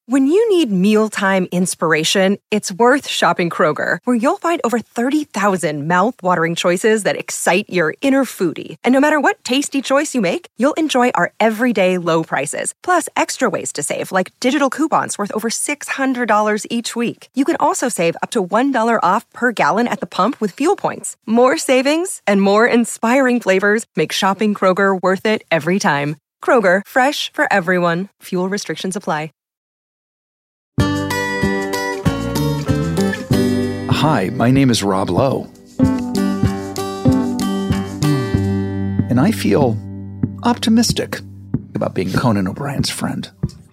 When you need mealtime inspiration, it's worth shopping Kroger, where you'll find over 30,000 mouth-watering choices that excite your inner foodie. And no matter what tasty choice you make, you'll enjoy our everyday low prices, plus extra ways to save, like digital coupons worth over $600 each week. You can also save up to $1 off per gallon at the pump with fuel points. More savings and more inspiring flavors make shopping Kroger worth it every time. Kroger, fresh for everyone. Fuel restrictions apply. Hi, my name is Rob Lowe. And I feel optimistic about being Conan O'Brien's friend.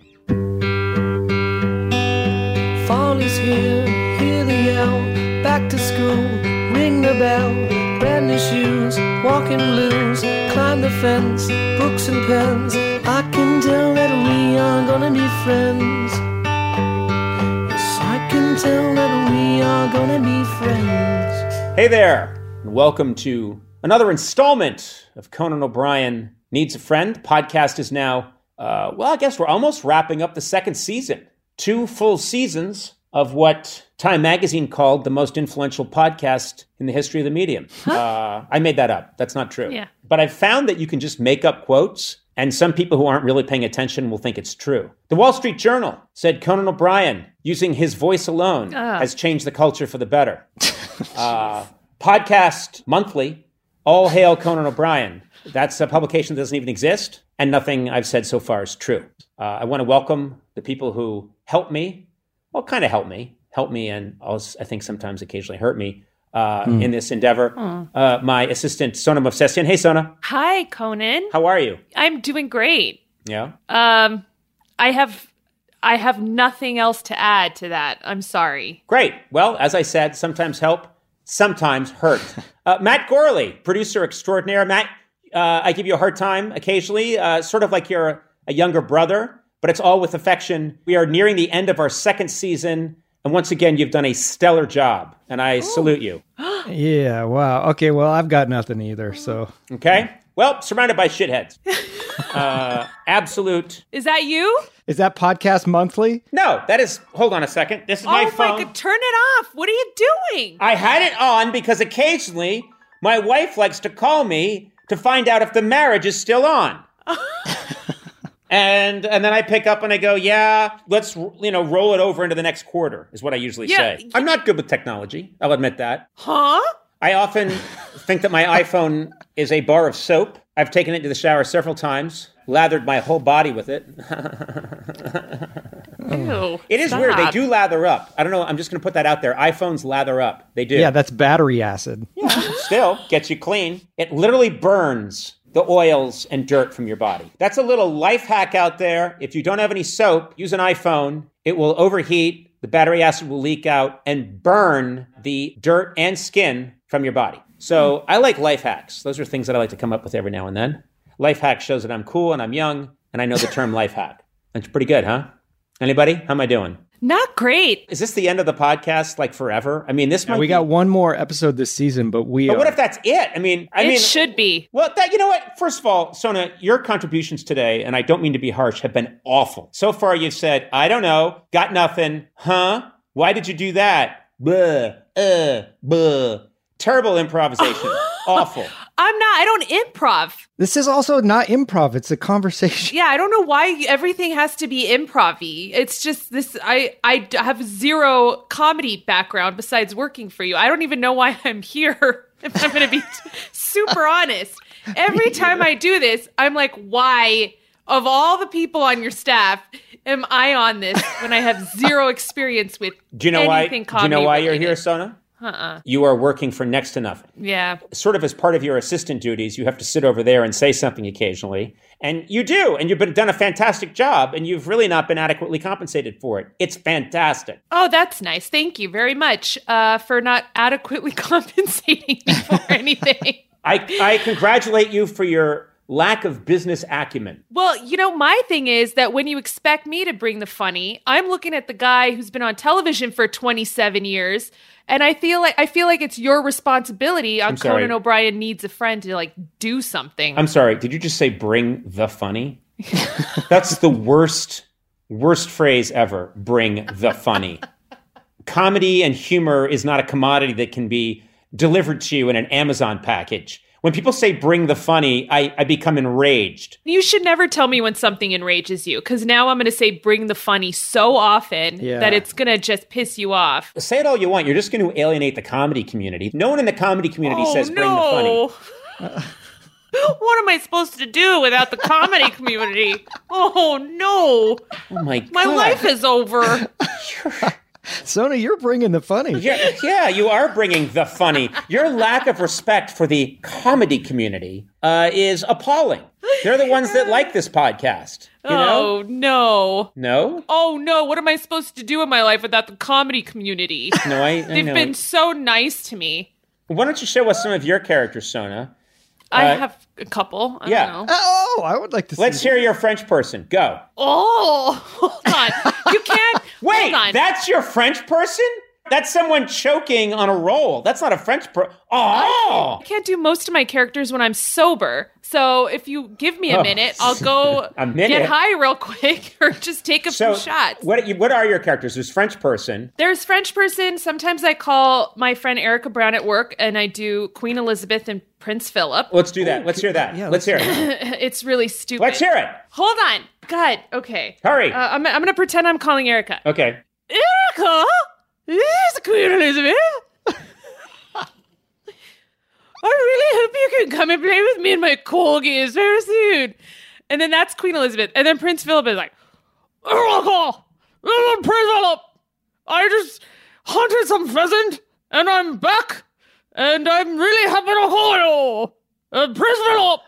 Fall is here, hear the yell, back to school, ring the bell, brand new shoes, walking blues, climb the fence, books and pens, I can tell that we are gonna be friends. Yes, I can tell that we are gonna be friends. Hey there, and welcome to another installment of Conan O'Brien Needs a Friend. Podcast is now, I guess we're almost wrapping up the second season. 2 full seasons of what Time Magazine called the most influential podcast in the history of the medium. I made that up. That's not true. Yeah. But I've found that you can just make up quotes, and some people who aren't really paying attention will think it's true. The Wall Street Journal said Conan O'Brien, using his voice alone, has changed the culture for the better. Podcast Monthly, All Hail Conan O'Brien. That's a publication that doesn't even exist, and nothing I've said so far is true. I want to welcome the people who help me, kind of help me and also, I think sometimes occasionally hurt me in this endeavor. My assistant, Sona Movsesian. Hey, Sona. Hi, Conan. How are you? I'm doing great. Yeah? I have nothing else to add to that. I'm sorry. Great. Well, as I said, sometimes help, sometimes hurt. Matt Gorley, producer extraordinaire. Matt, I give you a hard time occasionally, sort of like you're a younger brother, but it's all with affection. We are nearing the end of our second season, and once again, you've done a stellar job, and I salute you. Yeah, wow. Okay, well, I've got nothing either, so. Okay. Well, surrounded by shitheads. Absolute. Is that you? Is that Podcast Monthly? No, that is, hold on a second. This is my phone. Oh my God, turn it off. What are you doing? I had it on because occasionally my wife likes to call me to find out if the marriage is still on. And then I pick up and I go, yeah, let's, roll it over into the next quarter is what I usually say. I'm not good with technology. I'll admit that. Huh? I often think that my iPhone is a bar of soap. I've taken it to the shower several times, lathered my whole body with it. Ew, it is weird. They do lather up. I don't know. I'm just going to put that out there. iPhones lather up. They do. Yeah, that's battery acid. Yeah, still gets you clean. It literally burns the oils and dirt from your body. That's a little life hack out there. If you don't have any soap, use an iPhone. It will overheat, the battery acid will leak out, and burn the dirt and skin from your body. So I like life hacks. Those are things that I like to come up with every now and then. Life hack shows that I'm cool and I'm young, and I know the term life hack. It's pretty good, huh? Anybody? How am I doing? Not great. Is this the end of the podcast, like forever? I mean, this might we got one more episode this season, but what if that's it? I mean, it should be. Well, you know what? First of all, Sona, your contributions today, and I don't mean to be harsh, have been awful. So far, you've said, I don't know, got nothing, huh? Why did you do that? Blah, blah. Terrible improvisation. Awful. I don't improv. This is also not improv. It's a conversation. Yeah, I don't know why everything has to be improv-y. It's just this, I have zero comedy background besides working for you. I don't even know why I'm here, if I'm going to be super honest. Every time I do this, I'm like, why, of all the people on your staff, am I on this when I have zero experience with anything comedy? Do you know why you're here, Sona? You are working for next to nothing. Yeah. Sort of as part of your assistant duties, you have to sit over there and say something occasionally. And you do. And you've done a fantastic job. And you've really not been adequately compensated for it. It's fantastic. Oh, that's nice. Thank you very much for not adequately compensating me for anything. I congratulate you for your lack of business acumen. Well, my thing is that when you expect me to bring the funny, I'm looking at the guy who's been on television for 27 years, and I feel like it's your responsibility on Conan O'Brien Needs a Friend to do something. I'm sorry, did you just say bring the funny? That's the worst Worst phrase ever, bring the funny. Comedy and humor is not a commodity that can be delivered to you in an Amazon package. When people say bring the funny, I become enraged. You should never tell me when something enrages you, because now I'm going to say bring the funny so often that it's going to just piss you off. Say it all you want. You're just going to alienate the comedy community. No one in the comedy community says bring the funny. What am I supposed to do without the comedy community? Oh, no. Oh, my God. My life is over. Sona, you're bringing the funny. Yeah, you are bringing the funny. Your lack of respect for the comedy community is appalling. They're the ones that like this podcast. You know? No. No? Oh, no. What am I supposed to do in my life without the comedy community? No, I They've know. been so nice to me. Why don't you show us some of your characters, Sona? I have a couple. I don't know. Oh, I would like to see. Let's hear your French person. Go. Oh, hold on. You can't. Wait, hold on. that's your French person? That's someone choking on a roll. That's not a French person. Oh! I can't do most of my characters when I'm sober. So if you give me a minute, I'll go get high real quick or just take a few shots. What are your characters? There's French person. There's French person. Sometimes I call my friend Erica Brown at work and I do Queen Elizabeth and Prince Philip. Let's do that. Let's hear that. Yeah, let's hear it. It's really stupid. Let's hear it. Hold on. God, okay. Hurry. I'm going to pretend I'm calling Erica. Okay. Erica? This is Queen Elizabeth. I really hope you can come and play with me and my corgis very soon. And then that's Queen Elizabeth. And then Prince Philip is like, Erica, Prince Philip, I just hunted some pheasant and I'm back and I'm really happy to call you. Prince Philip.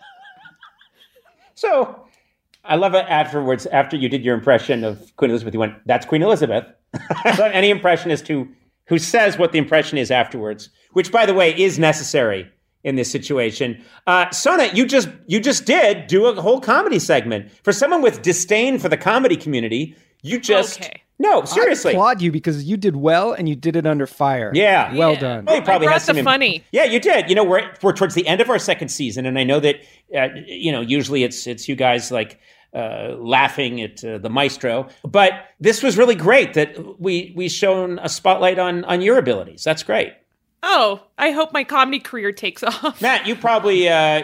So, I love it afterwards, after you did your impression of Queen Elizabeth, you went, that's Queen Elizabeth. I love any impressionist who says what the impression is afterwards, which, by the way, is necessary in this situation. Sona, you just did do a whole comedy segment. For someone with disdain for the comedy community, you just... Okay. No, seriously. I applaud you because you did well and you did it under fire. Yeah. Well done. Well, you probably I has brought some the funny. Yeah, you did. You know, we're towards the end of our second season, and I know that usually it's you guys like laughing at the maestro, but this was really great that we shone a spotlight on your abilities. That's great. Oh, I hope my comedy career takes off. Matt, you probably have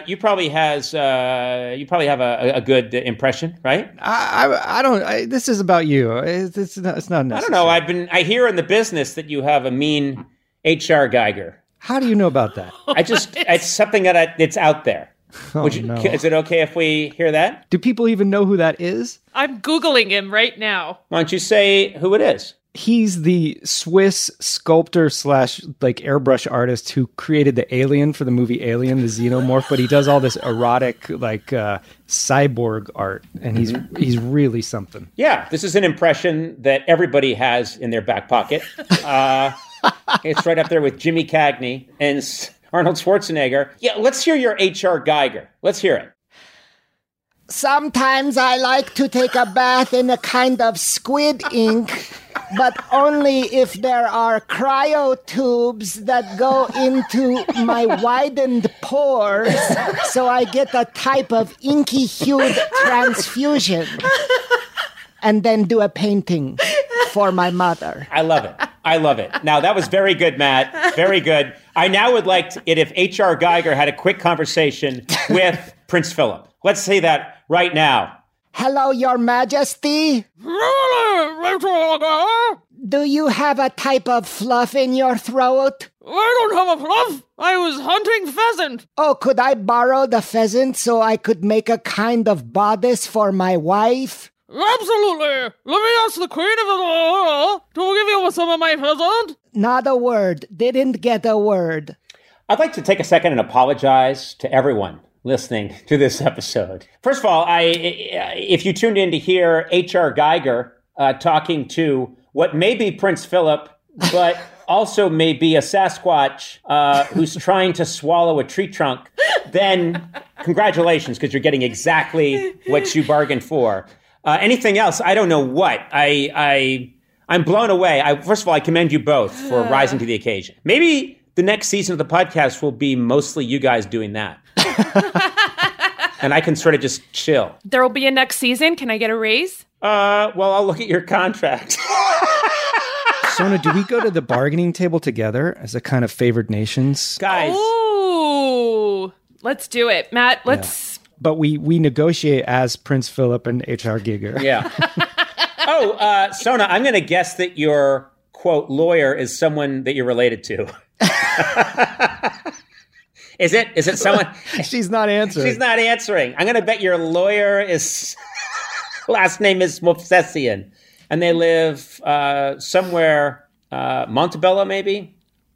a good impression, right? I don't. This is about you. It's not necessary. I don't know. I hear in the business that you have a mean HR Geiger. How do you know about that? It's something it's out there. Oh, no. Is it okay if we hear that? Do people even know who that is? I'm Googling him right now. Why don't you say who it is? He's the Swiss sculptor / like airbrush artist who created the alien for the movie Alien, the xenomorph, but he does all this erotic like cyborg art, and he's really something. Yeah, this is an impression that everybody has in their back pocket. It's right up there with Jimmy Cagney and Arnold Schwarzenegger. Yeah, let's hear your HR Geiger. Let's hear it. Sometimes I like to take a bath in a kind of squid ink, but only if there are cryo tubes that go into my widened pores, so I get a type of inky-hued transfusion, and then do a painting for my mother. I love it. Now, that was very good, Matt. Very good. I now would like it if HR Geiger had a quick conversation with Prince Philip. Let's say that right now. Hello, Your Majesty. Do you have a type of fluff in your throat? I don't have a fluff. I was hunting pheasant. Oh, could I borrow the pheasant so I could make a kind of bodice for my wife? Absolutely. Let me ask the Queen of the to give you some of my pheasant. Not a word. Didn't get a word. I'd like to take a second and apologize to everyone listening to this episode. First of all, if you tuned in to hear HR Geiger talking to what may be Prince Philip, but also may be a Sasquatch who's trying to swallow a tree trunk, then congratulations, because you're getting exactly what you bargained for. Anything else, I don't know what. I'm blown away. First of all, I commend you both for rising to the occasion. Maybe the next season of the podcast will be mostly you guys doing that. And I can sort of just chill. There will be a next season. Can I get a raise? Well, I'll look at your contract. Sona, do we go to the bargaining table together as a kind of favored nations? Guys. Ooh, let's do it. Matt, let's... But we negotiate as Prince Philip and H.R. Giger. Yeah. Sona, I'm going to guess that your, quote, lawyer is someone that you're related to. Is it someone? She's not answering. She's not answering. I'm going to bet your lawyer is, last name is Movsesian, and they live somewhere, Montebello, maybe?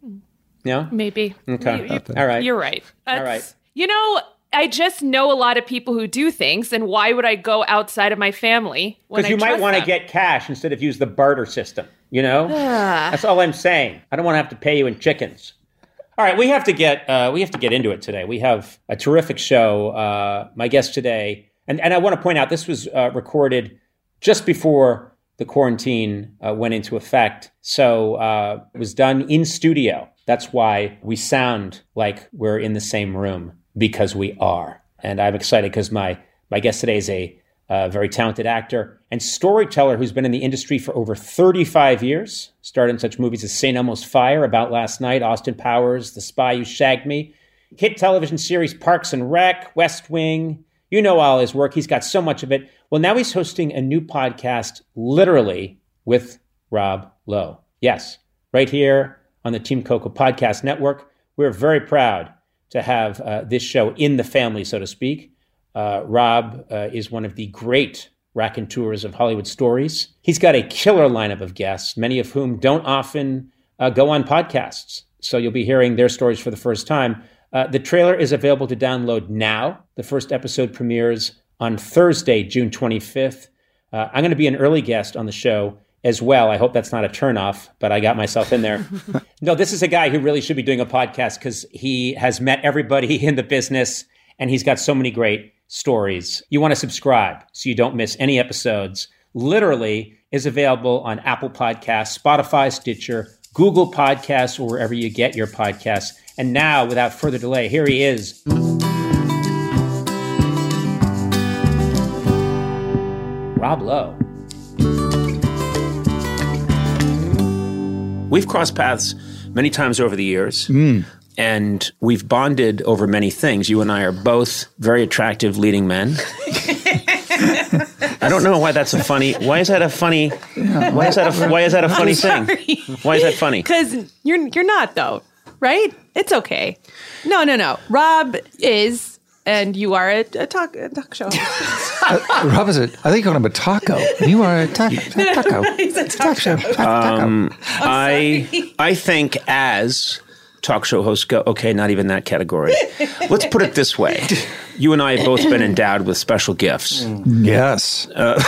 No? Maybe. Okay. Maybe. All right. You're right. All right. You know, I just know a lot of people who do things, and why would I go outside of my family when I Because you might want to them? get cash instead of use the barter system, you know? That's all I'm saying. I don't want to have to pay you in chickens. All right, we have to get into it today. We have a terrific show. My guest today, and I want to point out, this was recorded just before the quarantine went into effect. So it was done in studio. That's why we sound like we're in the same room, because we are. And I'm excited because my guest today is a very talented actor and storyteller who's been in the industry for over 35 years. Starred in such movies as St. Elmo's Fire, About Last Night, Austin Powers, The Spy Who Shagged Me, hit television series Parks and Rec, West Wing. You know all his work. He's got so much of it. Well, now he's hosting a new podcast, literally, with Rob Lowe. Yes, right here on the Team Coco Podcast Network. We're very proud to have this show in the family, so to speak. Rob is one of the great raconteurs of Hollywood stories. He's got a killer lineup of guests, many of whom don't often go on podcasts. So you'll be hearing their stories for the first time. The trailer is available to download now. The first episode premieres on Thursday, June 25th. I'm going to be an early guest on the show as well. I hope that's not a turnoff, but I got myself in there. No, this is a guy who really should be doing a podcast because he has met everybody in the business and he's got so many great stories. You want to subscribe so you don't miss any episodes. Literally is available on Apple Podcasts, Spotify, Stitcher, Google Podcasts, or wherever you get your podcasts. And now, without further delay, here he is. Rob Lowe. We've crossed paths many times over the years, and we've bonded over many things. You and I are both very attractive leading men. I don't know why that's a funny. Why is that a funny? Why is that a funny thing? Why is that funny? Because you're not though, right? It's okay. No. Rob is, and you are a talk show. Rob is I think you call him a taco. You are a taco. He's a talk show. I think as talk show hosts go, okay, not even that category. Let's put it this way. You and I have both been endowed with special gifts. Yes.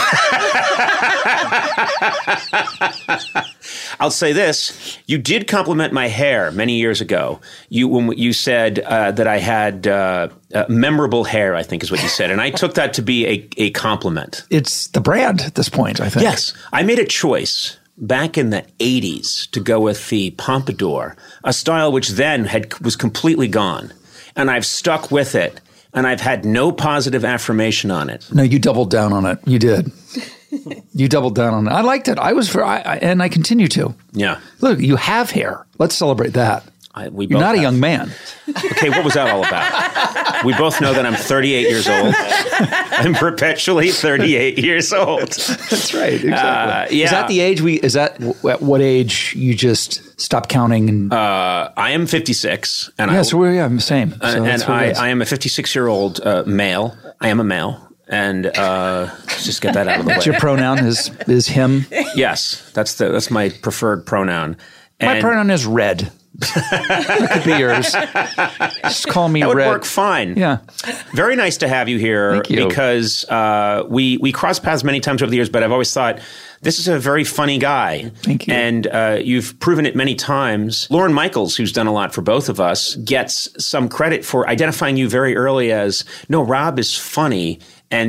I'll say this. You did compliment my hair many years ago. When you said that I had memorable hair, I think is what you said. And I took that to be a compliment. It's the brand at this point, I think. Yes. I made a choice back in the 80s to go with the pompadour, a style which then was completely gone. And I've stuck with it. And I've had no positive affirmation on it. No, you doubled down on it. You did. You doubled down on it. I liked it. And I continue to. Yeah. Look, you have hair. Let's celebrate that. You're not a young man. Okay, what was that all about? We both know that I'm 38 years old. I'm perpetually 38 years old. That's right. Exactly. Yeah. Is that the age at what age you just stop counting? And I am 56. And I'm the same. So and I am a 56-year-old male. I am a male. And let's just get that out of the way. Your pronoun is him? Yes. That's my preferred pronoun. My pronoun is red. That could be yours. Just call me Red. That would work fine. Yeah. Very nice to have you here. Thank you. Because we crossed paths many times over the years, but I've always thought this is a very funny guy. Thank you. And you've proven it many times. Lorne Michaels, who's done a lot for both of us, gets some credit for identifying you very early as, no, Rob is funny, and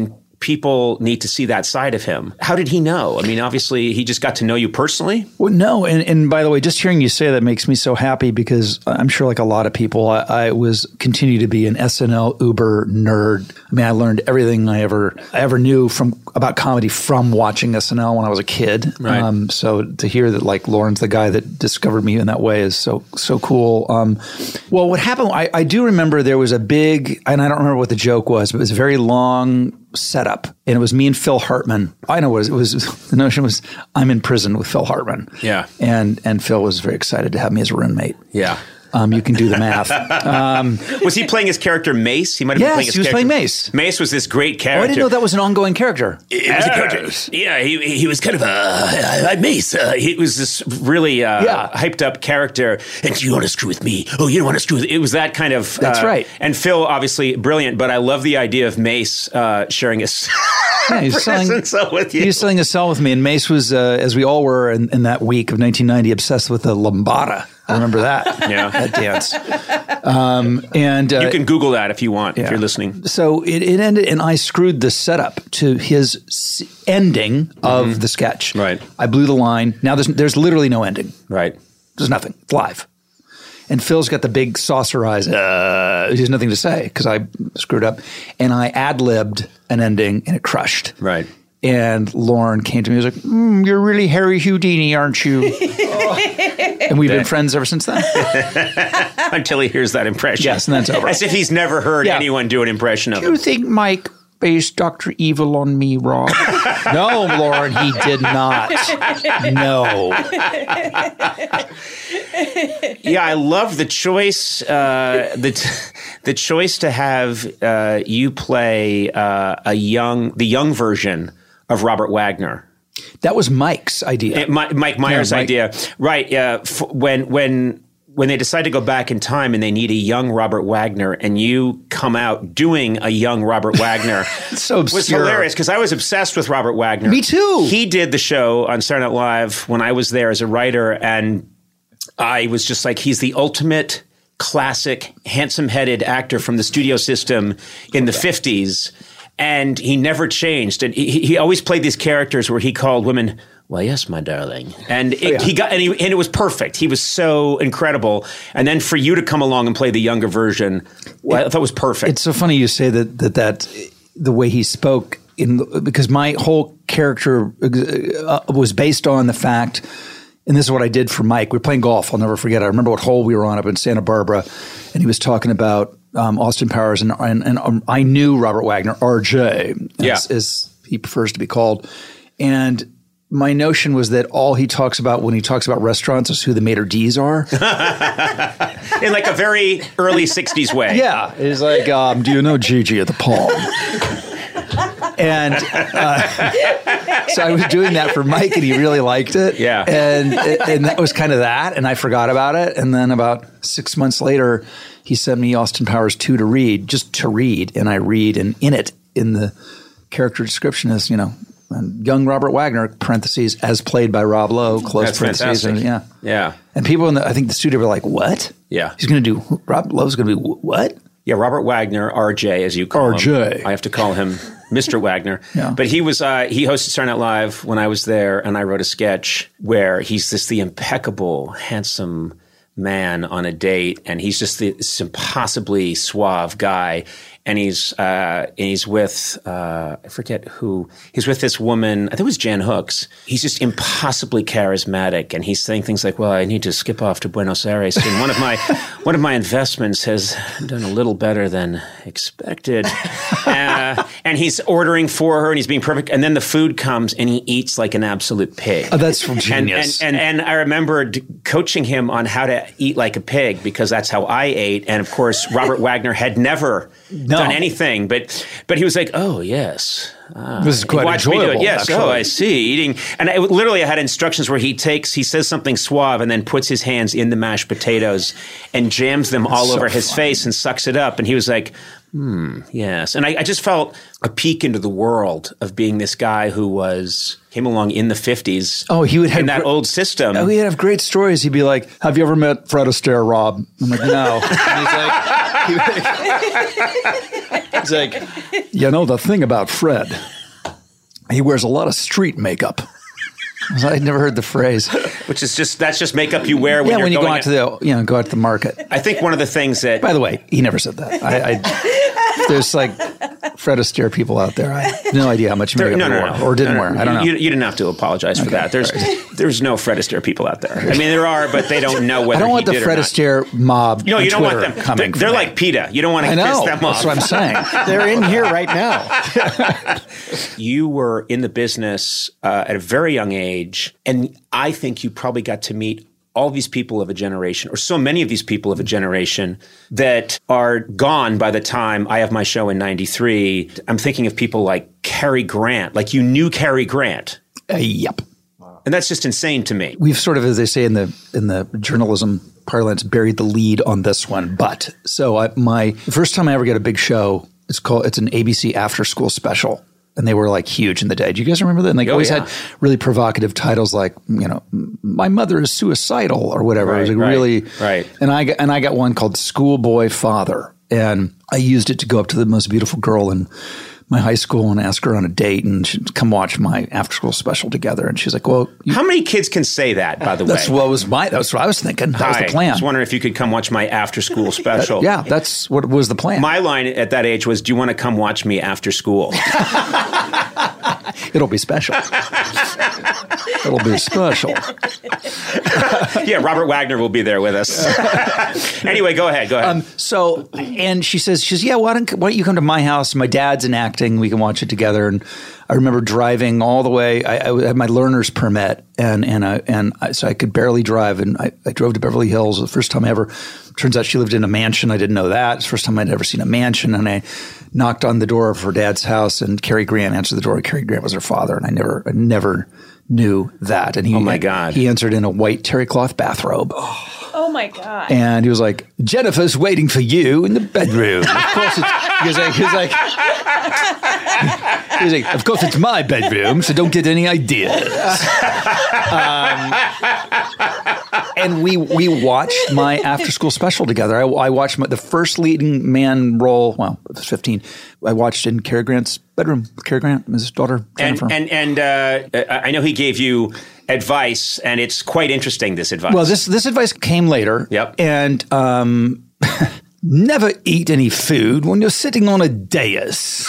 people need to see that side of him. How did he know? I mean, obviously, he just got to know you personally. Well, no. And by the way, just hearing you say that makes me so happy because I'm sure like a lot of people, I continue to be an SNL uber nerd. I mean, I learned everything I ever knew about comedy from watching SNL when I was a kid. Right. So to hear that like Lauren's the guy that discovered me in that way is so cool. Well, what happened, I do remember there was a big, and I don't remember what the joke was, but it was a very long setup. And it was me and Phil Hartman. I know what it was. The notion was I'm in prison with Phil Hartman. Yeah. And Phil was very excited to have me as a roommate. Yeah. You can do the math. Was he playing his character Mace? He might have been playing his character. Yes, he was playing Mace. Mace was this great character. Oh, I didn't know that was an ongoing character. It was a character. Yeah, he was kind of a Mace. He was this really hyped up character. And you want to screw with me? Oh, you don't want to screw with me? It was that kind of. That's right. And Phil, obviously brilliant, but I love the idea of Mace sharing his. Yeah, he's cell with you. He was selling a cell with me, and Mace was, as we all were in that week of 1990, obsessed with the lambada. I remember that. Yeah, that dance. And you can Google that if you want, if you're listening. So it ended, and I screwed the setup to his ending of the sketch. Right. I blew the line. Now there's literally no ending. Right. There's nothing. It's live. And Phil's got the big saucer eyes. He has nothing to say because I screwed up. And I ad-libbed an ending, and it crushed. Right. And Lauren came to me and was like, you're really Harry Houdini, aren't you? And we've been friends ever since then. Until he hears that impression. Yes, and that's over. As if he's never heard anyone do an impression of him. Do you think Mike based Dr. Evil on me, Rob? No, Lauren, he did not. No. Yeah, I love the choice. The choice to have you play the young version of Robert Wagner. That was Mike's idea. Mike Myers' idea, right? When they decide to go back in time and they need a young Robert Wagner, and you come out doing a young Robert Wagner, so obscure. Was hilarious because I was obsessed with Robert Wagner. Me too. He did the show on Saturday Night Live when I was there as a writer, and I was just like, he's the ultimate classic, handsome-headed actor from the studio system in the 50s. And he never changed. And he always played these characters where he called women, well, yes, my darling. And it was perfect. He was so incredible. And then for you to come along and play the younger version, I thought it was perfect. It's so funny you say that the way he spoke, because my whole character was based on the fact, and this is what I did for Mike. We were playing golf. I'll never forget. I remember what hole we were on up in Santa Barbara, and he was talking about Austin Powers, and I knew Robert Wagner, RJ, as he prefers to be called. And my notion was that all he talks about when he talks about restaurants is who the maitre d's are. In like a very early 60s way. Yeah. It's like, do you know Gigi at the Palm? And so I was doing that for Mike, and he really liked it. Yeah. And that was kind of that, and I forgot about it. And then about 6 months later, he sent me Austin Powers 2 to read, and I read, and in it, in the character description is, young Robert Wagner, parentheses, as played by Rob Lowe, close That's parentheses. fantastic. Yeah. And people I think the studio were like, what? Yeah. He's going to do, Rob Lowe's going to be what? Yeah, Robert Wagner, RJ, as you call him. RJ. I have to call him Mr. Wagner. Yeah. But he was he hosted Saturday Night Live when I was there, and I wrote a sketch where he's the impeccable, handsome man on a date, and he's just this impossibly suave guy. And he's with I forget who. He's with this woman. I think it was Jan Hooks. He's just impossibly charismatic, and he's saying things like, "Well, I need to skip off to Buenos Aires, and one of my investments has done a little better than expected." And he's ordering for her, and he's being perfect. And then the food comes, and he eats like an absolute pig. Oh, that's from genius. And I remember coaching him on how to eat like a pig because that's how I ate. And of course, Robert Wagner had never done anything, but he was like, "Oh yes, this is quite enjoyable." Yes, actually. Oh, I see. Eating, and I had instructions where he says something suave, and then puts his hands in the mashed potatoes and jams them all over his face and sucks it up. And he was like, yes. And I just felt a peek into the world of being this guy who came along in the 50s. Oh, he would have in that old system. Oh, he'd have great stories. He'd be like, "Have you ever met Fred Astaire, Rob?" I'm like, "No." And he's like, the thing about Fred He wears a lot of street makeup. I'd never heard the phrase. Which is that's just makeup you wear when when you going go out to go out to the market. I think one of the things that... By the way, he never said that. There's like Fred Astaire people out there. I have no idea how much makeup he wore or didn't wear. I don't know. You didn't have to apologize for that. There's no Fred Astaire people out there. I mean, there are, but they don't know whether I don't want the Fred Astaire mob. No, you don't want them coming. They're like PETA. You don't want to piss them off. That's what I'm saying. They're in here right now. You were in the business at a very young age, and I think you probably got to meet all these people of a generation, or so many of these people of a generation that are gone by the time I have my show in 93. I'm thinking of people like Cary Grant. Like you knew Cary Grant. Yep. And that's just insane to me. We've sort of, as they say in the journalism parlance, buried the lead on this one. But so my first time I ever get a big show, it's an ABC after school special. And they were like huge in the day. Do you guys remember that? And they always had really provocative titles like, My Mother is Suicidal or whatever. Right, it was like really. And I got one called Schoolboy Father. And I used it to go up to the most beautiful girl in my high school and ask her on a date, and she'd come watch my after school special together. And she's like, well, how many kids can say that, by the way? That's what I was thinking. That was the plan. I was wondering if you could come watch my after school special. Yeah, that's what was the plan. My line at that age was, do you want to come watch me after school? It'll be special. It'll be special. Yeah, Robert Wagner will be there with us. Anyway, go ahead. And she says, yeah, why don't you come to my house? My dad's in acting. We can watch it together. And I remember driving all the way. I had my learner's permit, so I could barely drive. And I drove to Beverly Hills the first time ever. Turns out she lived in a mansion. I didn't know that. It's the first time I'd ever seen a mansion. And I knocked on the door of her dad's house, and Cary Grant answered the door. Cary Grant was her father, and I never knew that. And oh my God, he answered in a white terry cloth bathrobe. Oh my God! And he was like, "Jennifer's waiting for you in the bedroom." Of course, he was like, "Of course, it's my bedroom, so don't get any ideas." And we watched my after school special together. I watched the first leading man role. Well, I was 15. I watched in Cary Grant's bedroom with Cary Grant and his daughter Jennifer. And I know he gave you advice, and it's quite interesting, this advice. Well, this advice came later. Yep. And never eat any food when you're sitting on a dais.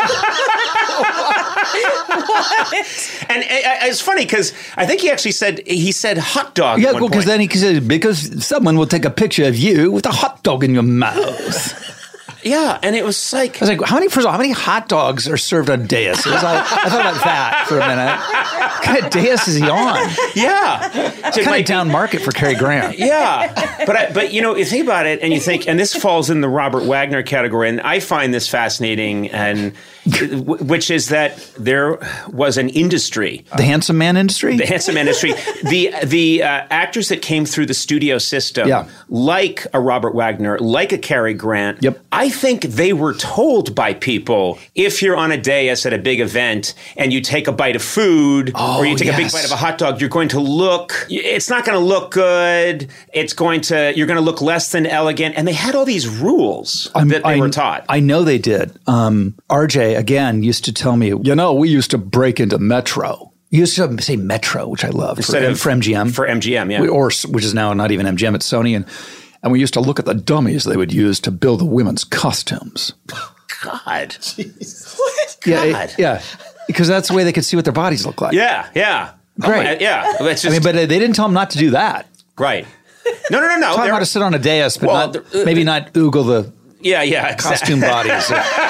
And it's funny because I think he actually said hot dog. Yeah, because then he said, because someone will take a picture of you with a hot dog in your mouth. Yeah, and it was like... I was like, how many hot dogs are served on dais? I thought about that for a minute. What kind of dais is he on? Yeah. It's kind of down market for Cary Grant. Yeah. But you think about it and you think, and this falls in the Robert Wagner category, and I find this fascinating, and which is that there was an industry. The handsome man industry? The handsome man industry. The actors that came through the studio system, like a Robert Wagner, like a Cary Grant, I think they were told by people, if you're on a dais at a big event and you take a bite of food or you take a big bite of a hot dog, you're going to look, it's not going to look good. You're going to look less than elegant. And they had all these rules that they were taught. I know they did. RJ, again, used to tell me, we used to break into Metro. He used to say Metro, which I love, for MGM. For MGM, yeah. Which is now not even MGM, it's Sony. And we used to look at the dummies they would use to build the women's costumes. God. Jeez. What? Yeah, because that's the way they could see what their bodies look like. Yeah. Great. But they didn't tell them not to do that. Right. No. Tell them how to sit on a dais, but maybe not oogle the costume bodies.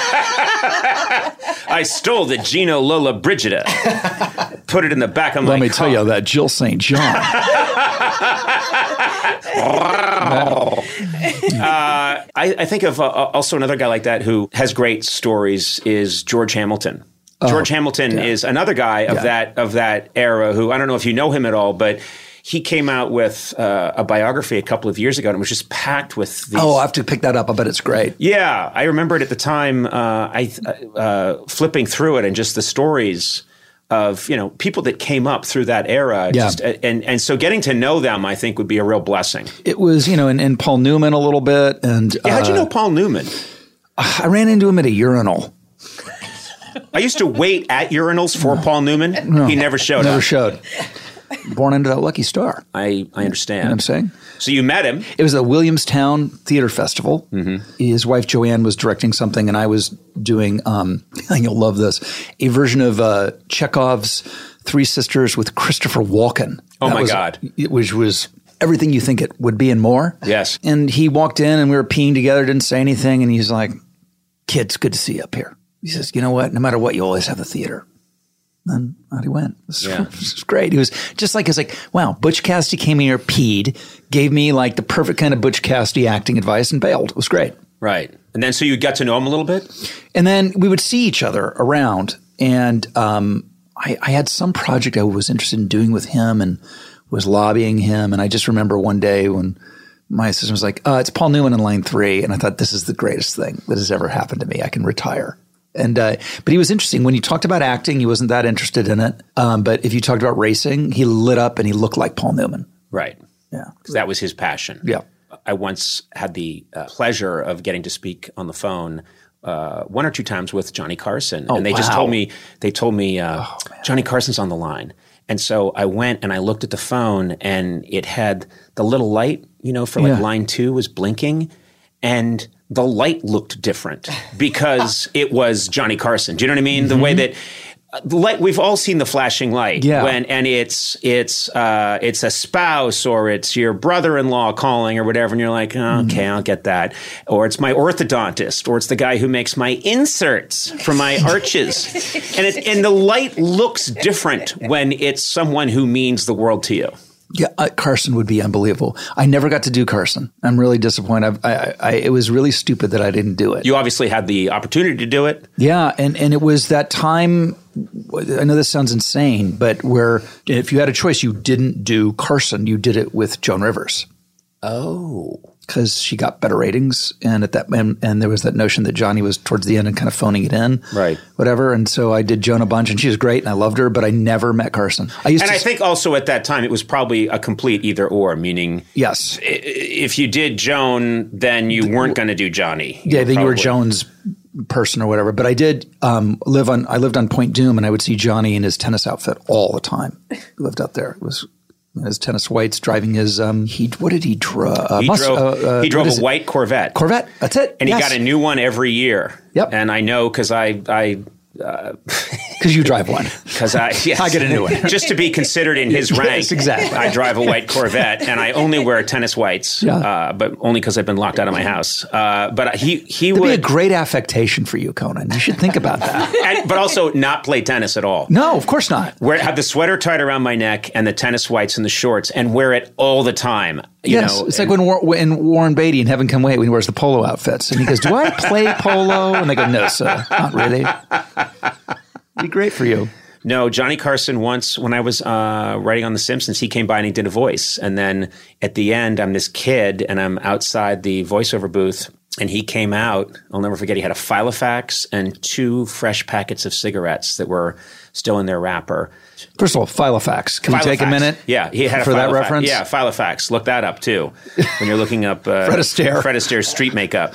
I stole the Gino Lola Brigida. Put it in the back of my car. Let me tell you that Jill St. John. I think of also another guy like that who has great stories is George Hamilton. George Hamilton is another guy of that era who, I don't know if you know him at all, but he came out with a biography a couple of years ago, and it was just packed with these. Oh, I have to pick that up. I bet it's great. Yeah, I remember it at the time. Flipping through it and just the stories of people that came up through that era. Yeah. And so getting to know them, I think, would be a real blessing. It was, and Paul Newman a little bit. And how'd you know Paul Newman? I ran into him at a urinal. I used to wait at urinals for Paul Newman. No. He never showed Never up. showed. Born under that lucky star. I understand. You know what I'm saying? So you met him. It was the Williamstown Theater Festival. Mm-hmm. His wife Joanne was directing something, and I was doing, and you'll love this, a version of Chekhov's Three Sisters with Christopher Walken. Oh, my God. Which was everything you think it would be and more. Yes. And he walked in, and we were peeing together, didn't say anything, and he's like, "Kids, good to see you up here." He says, "You know what? No matter what, you always have the theater." And out he went. This was great. He was just like, it's like, wow, Butch Cassidy came here, peed, gave me like the perfect kind of Butch Cassidy acting advice and bailed. It was great. Right. And then so you got to know him a little bit? And then we would see each other around. And I had some project I was interested in doing with him and was lobbying him. And I just remember one day when my assistant was like, it's Paul Newman in line 3. And I thought, this is the greatest thing that has ever happened to me. I can retire. And but he was interesting. When you talked about acting, he wasn't that interested in it. But if you talked about racing, he lit up and he looked like Paul Newman. Right. Yeah. Because that was his passion. Yeah. I once had the pleasure of getting to speak on the phone 1 or 2 times with Johnny Carson. Oh, and they just told me, Johnny Carson's on the line. And so I went and I looked at the phone and it had the little light, for line 2 was blinking. And the light looked different because it was Johnny Carson. Do you know what I mean? Mm-hmm. The way that the light, we've all seen the flashing light. Yeah. And it's a spouse or it's your brother-in-law calling or whatever. And you're like, okay, I'll get that. Or it's my orthodontist, or it's the guy who makes my inserts for my arches. And the light looks different when it's someone who means the world to you. Yeah, Carson would be unbelievable. I never got to do Carson. I'm really disappointed. It was really stupid that I didn't do it. You obviously had the opportunity to do it. Yeah, and it was that time, I know this sounds insane, but where if you had a choice, you didn't do Carson. You did it with Joan Rivers. Oh. Because she got better ratings, and and there was that notion that Johnny was towards the end and kind of phoning it in, right? Whatever. And so I did Joan a bunch, and she was great, and I loved her, but I never met Carson. I think also at that time it was probably a complete either or, meaning yes, if you did Joan, then you weren't going to do Johnny. Yeah, then you were Joan's person or whatever. But I did lived on Point Doom, and I would see Johnny in his tennis outfit all the time. He lived out there. It was. His tennis whites driving his what did he draw? He drove a white Corvette. Corvette, that's it. And he got a new one every year. Yep. And I know because because you drive one. Because I get a new one. Just to be considered in his rank. Yes, exactly. I drive a white Corvette, and I only wear tennis whites, but only because I've been locked out of my house. But he would be a great affectation for you, Conan. You should think about that. But also not play tennis at all. No, of course not. Have the sweater tied around my neck and the tennis whites and the shorts, and wear it all the time. It's like when Warren Beatty in Heaven Can Wait, when he wears the polo outfits, and he goes, "Do I play polo?" And they go, "No, sir, not really." It'd be great for you. No, Johnny Carson once, when I was writing on The Simpsons, he came by and he did a voice. And then at the end, I'm this kid and I'm outside the voiceover booth. And he came out, I'll never forget, he had a Filofax and 2 fresh packets of cigarettes that were still in their wrapper. First of all, Filofax. Can we take a minute? Yeah, he had for that reference. Yeah, Filofax. Look that up too when you're looking up Fred Astaire street makeup.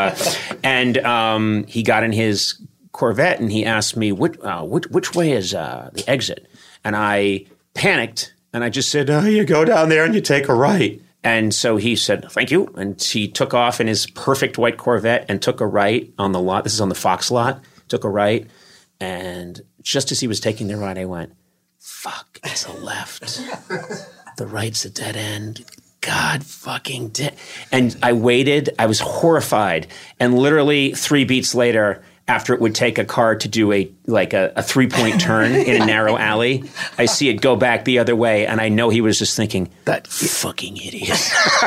And he got in his Corvette and he asked me which way is the exit, and I panicked and I just said, you go down there and you take a right. And so he said, thank you. And he took off in his perfect white Corvette and took a right on the lot. This is on the Fox lot. Took a right. And just as he was taking the right, I went, fuck, it's a left. The right's a dead end. God fucking damn. And I waited. I was horrified. And literally 3 beats later, after it would take a car to do a 3-point turn in a narrow alley, I see it go back the other way, and I know he was just thinking, that fucking idiot.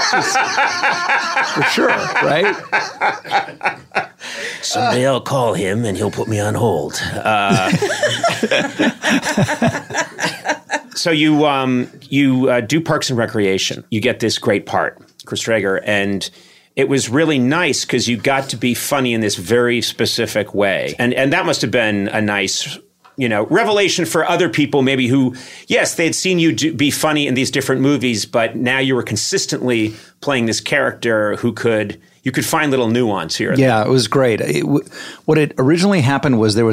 For sure, right? Someday I'll call him, and he'll put me on hold. So you do Parks and Recreation. You get this great part, Chris Traeger, and it was really nice because you got to be funny in this very specific way. And that must have been a nice, revelation for other people maybe who, yes, they had seen you be funny in these different movies, but now you were consistently playing this character who you could find little nuance here. Yeah, it was great. What had originally happened was there was a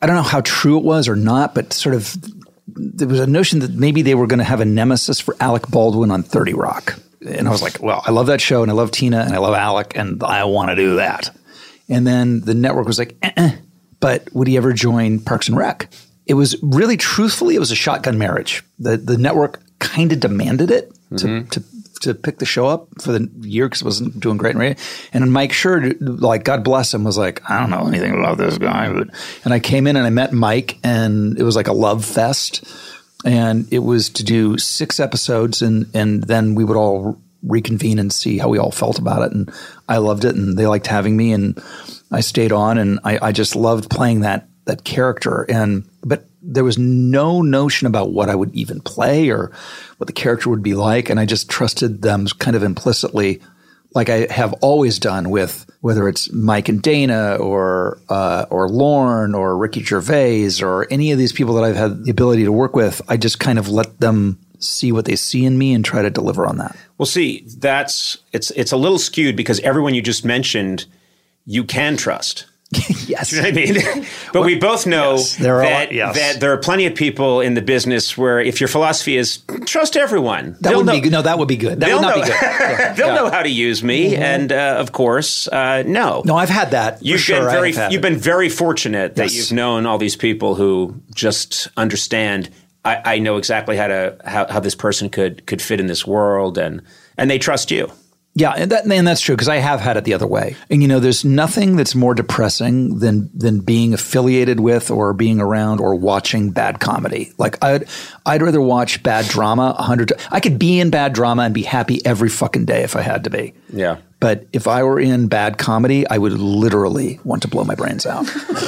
I don't know how true it was or not, but sort of there was a notion that maybe they were going to have a nemesis for Alec Baldwin on 30 Rock. And I was like, well, I love that show and I love Tina and I love Alec and I want to do that. And then the network was like, but would he ever join Parks and Rec? It was really, truthfully, it was a shotgun marriage. The network kind of demanded it to pick the show up for the year because it wasn't doing great in radio. And Mike Schur, like, God bless him, was like, I don't know anything about this guy. And I came in and I met Mike, and it was like a love fest. And it was to do 6 episodes, and then we would all reconvene and see how we all felt about it. And I loved it, and they liked having me, and I stayed on, and I just loved playing that character. But there was no notion about what I would even play or what the character would be like. And I just trusted them kind of implicitly, like I have always done with whether it's Mike and Dana or Lorne or Ricky Gervais or any of these people that I've had the ability to work with. I just kind of let them see what they see in me and try to deliver on that. Well, see, it's a little skewed because everyone you just mentioned, you can trust. Yes. Do you know what I mean? But we both know that there are plenty of people in the business where if your philosophy is trust everyone. That would be good. No, that would be good. That would not be good. Yeah. They'll know how to use me. Mm-hmm. And of course, no. No, I've had that. You've been very fortunate that you've known all these people who just understand. I know exactly how this person could fit in this world, and they trust you. Yeah, and that's true because I have had it the other way. And there's nothing that's more depressing than being affiliated with or being around or watching bad comedy. Like I'd rather watch bad drama 100 times. I could be in bad drama and be happy every fucking day if I had to be. Yeah. But if I were in bad comedy, I would literally want to blow my brains out.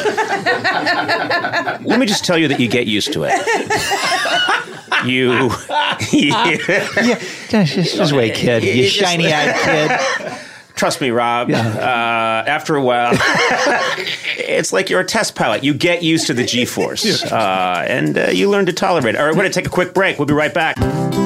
Let me just tell you that you get used to it. Just wait, kid. You shiny-eyed kid. Trust me, Rob. Yeah. After a while, it's like you're a test pilot. You get used to the G-force, and you learn to tolerate it. All right, we're going to take a quick break. We'll be right back.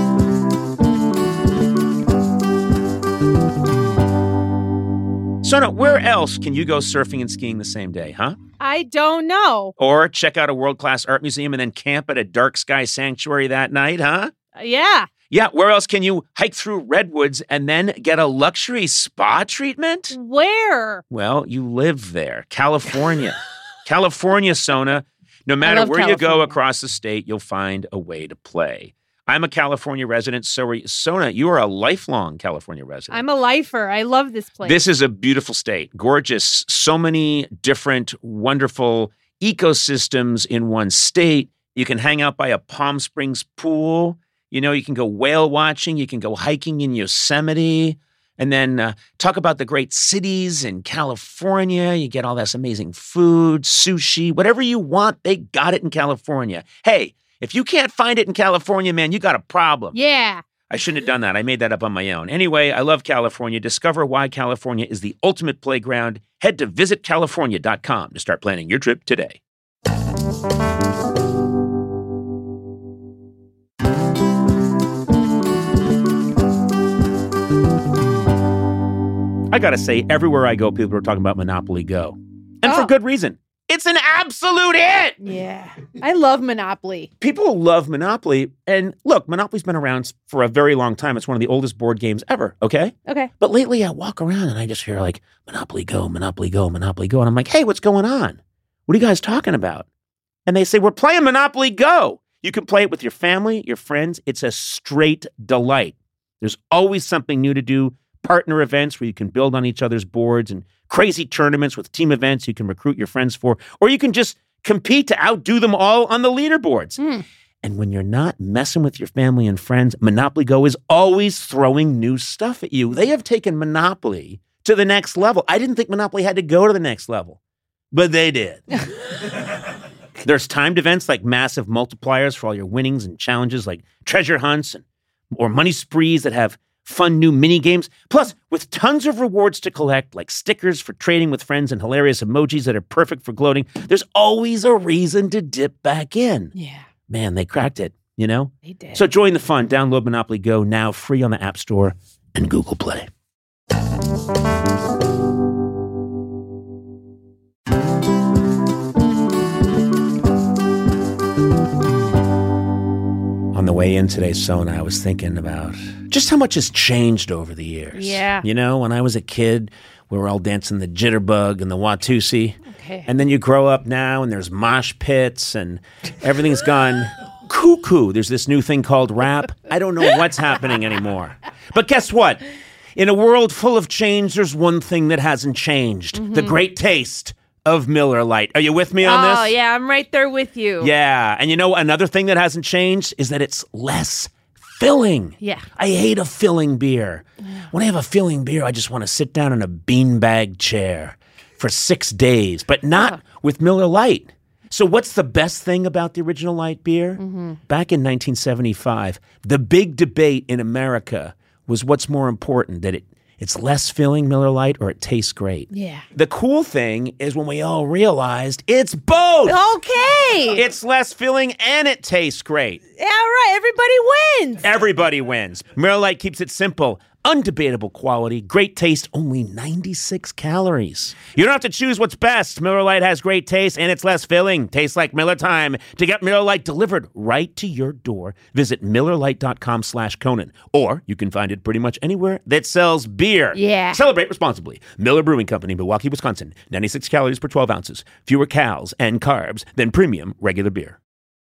Sona, where else can you go surfing and skiing the same day, huh? I don't know. Or check out a world-class art museum and then camp at a dark sky sanctuary that night, huh? Yeah. Yeah, where else can you hike through redwoods and then get a luxury spa treatment? Where? Well, you live there. California. California, Sona. No matter where you go across the state, you'll find a way to play. I'm a California resident, so are you. Sona, you are a lifelong California resident. I'm a lifer. I love this place. This is a beautiful state. Gorgeous. So many different, wonderful ecosystems in one state. You can hang out by a Palm Springs pool. You can go whale watching. You can go hiking in Yosemite. And then talk about the great cities in California. You get all this amazing food, sushi, whatever you want, they got it in California. Hey, if you can't find it in California, man, you got a problem. Yeah. I shouldn't have done that. I made that up on my own. Anyway, I love California. Discover why California is the ultimate playground. Head to visitcalifornia.com to start planning your trip today. I got to say, everywhere I go, people are talking about Monopoly Go. And for good reason. It's an absolute hit. Yeah. I love Monopoly. People love Monopoly. And look, Monopoly's been around for a very long time. It's one of the oldest board games ever, okay? Okay. But lately I walk around and I just hear like, Monopoly Go, Monopoly Go, Monopoly Go. And I'm like, hey, what's going on? What are you guys talking about? And they say, we're playing Monopoly Go. You can play it with your family, your friends. It's a straight delight. There's always something new to do. Partner events where you can build on each other's boards and crazy tournaments with team events you can recruit your friends for, or you can just compete to outdo them all on the leaderboards. And when you're not messing with your family and friends, Monopoly Go is always throwing new stuff at you. They have taken Monopoly to the next level. I didn't think Monopoly had to go to the next level, but they did. There's timed events like massive multipliers for all your winnings and challenges like treasure hunts or money sprees that have fun new mini games, plus with tons of rewards to collect, like stickers for trading with friends and hilarious emojis that are perfect for gloating. There's always a reason to dip back in. Yeah. Man, they cracked it, you know? They did. So join the fun. Download Monopoly Go now, free on the App Store and Google Play. way in today, Sona, I was thinking about just how much has changed over the years. Yeah. You know, when I was a kid, we were all dancing the jitterbug and the Watusi. Okay. And then you grow up now and there's mosh pits and everything's gone cuckoo. There's this new thing called rap. I don't know what's happening anymore. But guess what? In a world full of change, there's one thing that hasn't changed. The great taste of Miller Lite. Are you with me on this? Oh, yeah, I'm right there with you. Yeah. And you know, another thing that hasn't changed is that it's less filling. Yeah. I hate a filling beer. When I have a filling beer, I just want to sit down in a beanbag chair for 6 days, but not with Miller Lite. So what's the best thing about the original light beer? Back in 1975, the big debate in America was what's more important, that it's less filling, Miller Lite, or it tastes great. Yeah. The cool thing is when we all realized it's both. Okay. It's less filling and it tastes great. All right. Everybody wins. Everybody wins. Miller Lite keeps it simple. Undebatable quality, great taste, only 96 calories. You don't have to choose what's best. Miller Lite has great taste and it's less filling. Tastes like Miller time. To get Miller Lite delivered right to your door, visit MillerLite.com/Conan. Or you can find it pretty much anywhere that sells beer. Yeah. Celebrate responsibly. Miller Brewing Company, Milwaukee, Wisconsin. 96 calories per 12 ounces. Fewer calories and carbs than premium regular beer.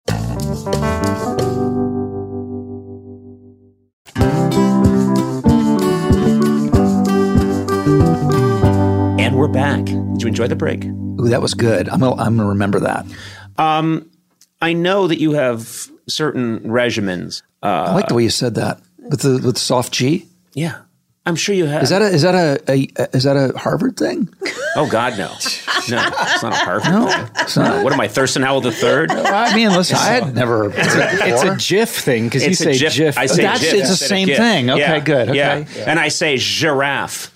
And we're back. Did you enjoy the break? Ooh, that was good. I'm gonna remember that. I know that you have certain regimens. I like the way you said that with soft G. Yeah, I'm sure you have. Is that a Harvard thing? Oh God, no, no, it's not a Harvard No, thing. it's not. What am I, Thurston Howell III? I mean, listen, I had never. It's a GIF thing because you It's a say GIF. GIF. I say That's GIF it's the instead of same GIF. thing. Okay, Yeah, good. Okay. Yeah. And I say giraffe.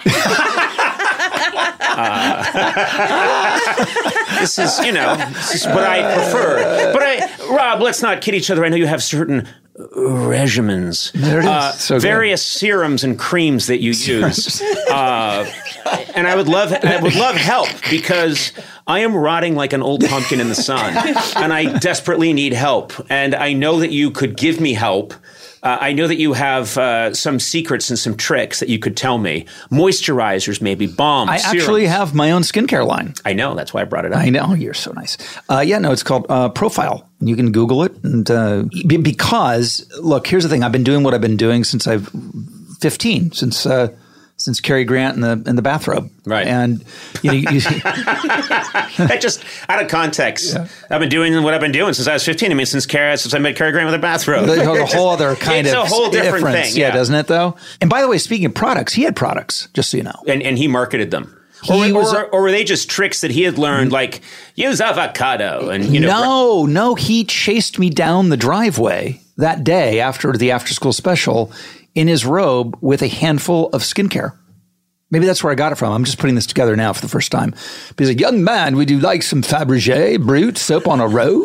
This is what I prefer. But Rob, let's not kid each other. I know you have certain regimens. There it is. So good. Various serums and creams that you use. And I would love help because I am rotting like an old pumpkin in the sun, and I desperately need help. And I know that you could give me help. I know that you have some secrets and some tricks that you could tell me. Moisturizers, maybe, balms, I serums. actually have my own skincare line. I know. That's why I brought it up. I know. You're so nice. It's called Profile. You can Google it. And because, look, here's the thing. I've been doing what I've been doing since I've 15, since Cary Grant in the bathrobe. Right. And, That just out of context. Yeah. I've been doing what I've been doing since I was 15. I mean, since I met Cary Grant with a bathrobe. There's a whole other kind it's of a whole different difference. thing. Yeah, doesn't it, though? And by the way, speaking of products, he had products, just so you know. And he marketed them. Or were they just tricks that he had learned, like use avocado and No, he chased me down the driveway that day after the after-school special in his robe with a handful of skincare. Maybe that's where I got it from. I'm just putting this together now for the first time. He's a young man. Would you like some Fabergé Brut soap on a robe?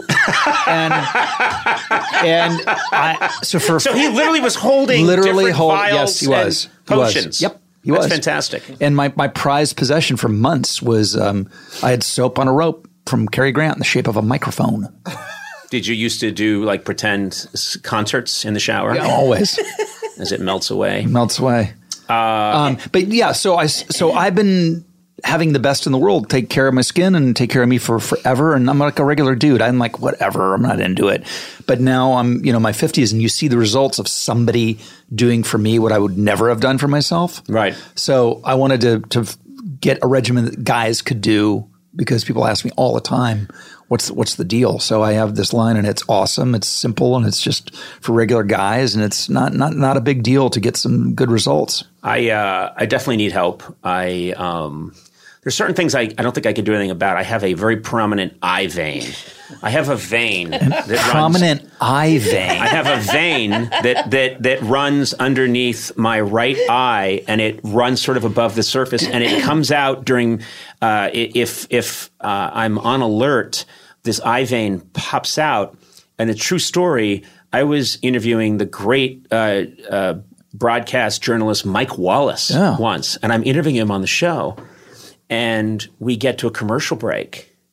So he literally was holding different vials. Yes, he was. And potions. He was. Yep. He was. That's fantastic. And my prized possession for months was I had soap on a rope from Cary Grant in the shape of a microphone. Did you used to do like pretend concerts in the shower? Yeah, always. As it melts away. Melts away. But yeah, so I've been having the best in the world take care of my skin and take care of me for forever. And I'm like a regular dude. I'm like, whatever, I'm not into it. But now I'm, my 50s and you see the results of somebody doing for me what I would never have done for myself. Right. So I wanted to get a regimen that guys could do because people ask me all the time, what's the deal? So I have this line and it's awesome. It's simple and it's just for regular guys and it's not a big deal to get some good results. I definitely need help. There's certain things I don't think I could do anything about. I have a very prominent eye vein. I have a vein eye vein. I have a vein that runs underneath my right eye, and it runs sort of above the surface, and it comes out during if I'm on alert. This eye vein pops out, and the true story. I was interviewing the great broadcast journalist Mike Wallace once, and I'm interviewing him on the show. And we get to a commercial break.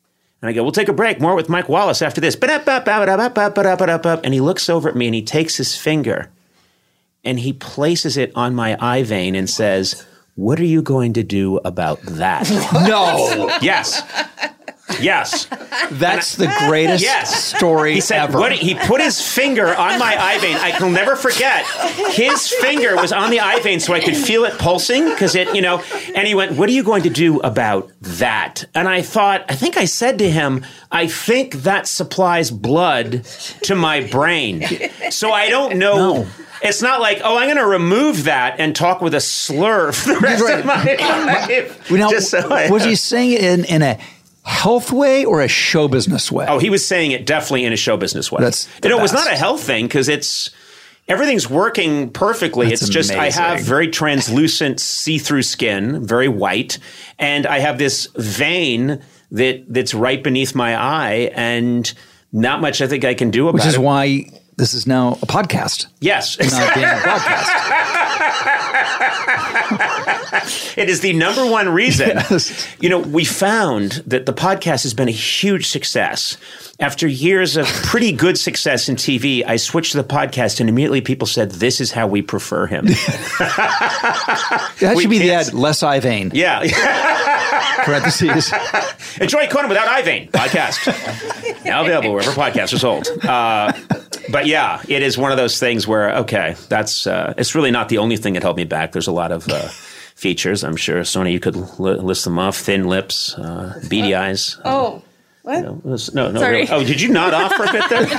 And I go, we'll take a break. More with Mike Wallace after this. And he looks over at me and he takes his finger and he places it on my eye vein and says, what are you going to do about that? No. Yes. Yes. That's the greatest story he said, ever. He put his finger on my eye vein. I can never forget. His finger was on the eye vein so I could feel it pulsing because it, and he went, what are you going to do about that? And I think I said to him, I think that supplies blood to my brain. So I don't know. No. It's not like, I'm going to remove that and talk with a slur for the rest of my life. Now, So was he saying it in a health way or a show business way? Oh, he was saying it definitely in a show business way. That's the it was best. not a health thing because everything's working perfectly. That's it's just amazing. I have very translucent, see-through skin, very white, and I have this vein that's right beneath my eye, and not much I think I can do about it. Which is why this is now a podcast. Yes. Not being a broadcast. It is the number one reason. Yes. We found that the podcast has been a huge success. After years of pretty good success in TV, I switched to the podcast and immediately people said, this is how we prefer him. That should be the ad, less eye vein. Yeah. Parentheses. Enjoy Conan Without Eye Vein podcast. Now available wherever podcasts are sold. But yeah, it is one of those things where, okay, that's it's really not the only thing that held me back. There's a lot of features. I'm sure, Sonia, you could list them off. Thin lips, beady eyes. Oh, what? No, Sorry. really. Oh, did you nod off for a bit there?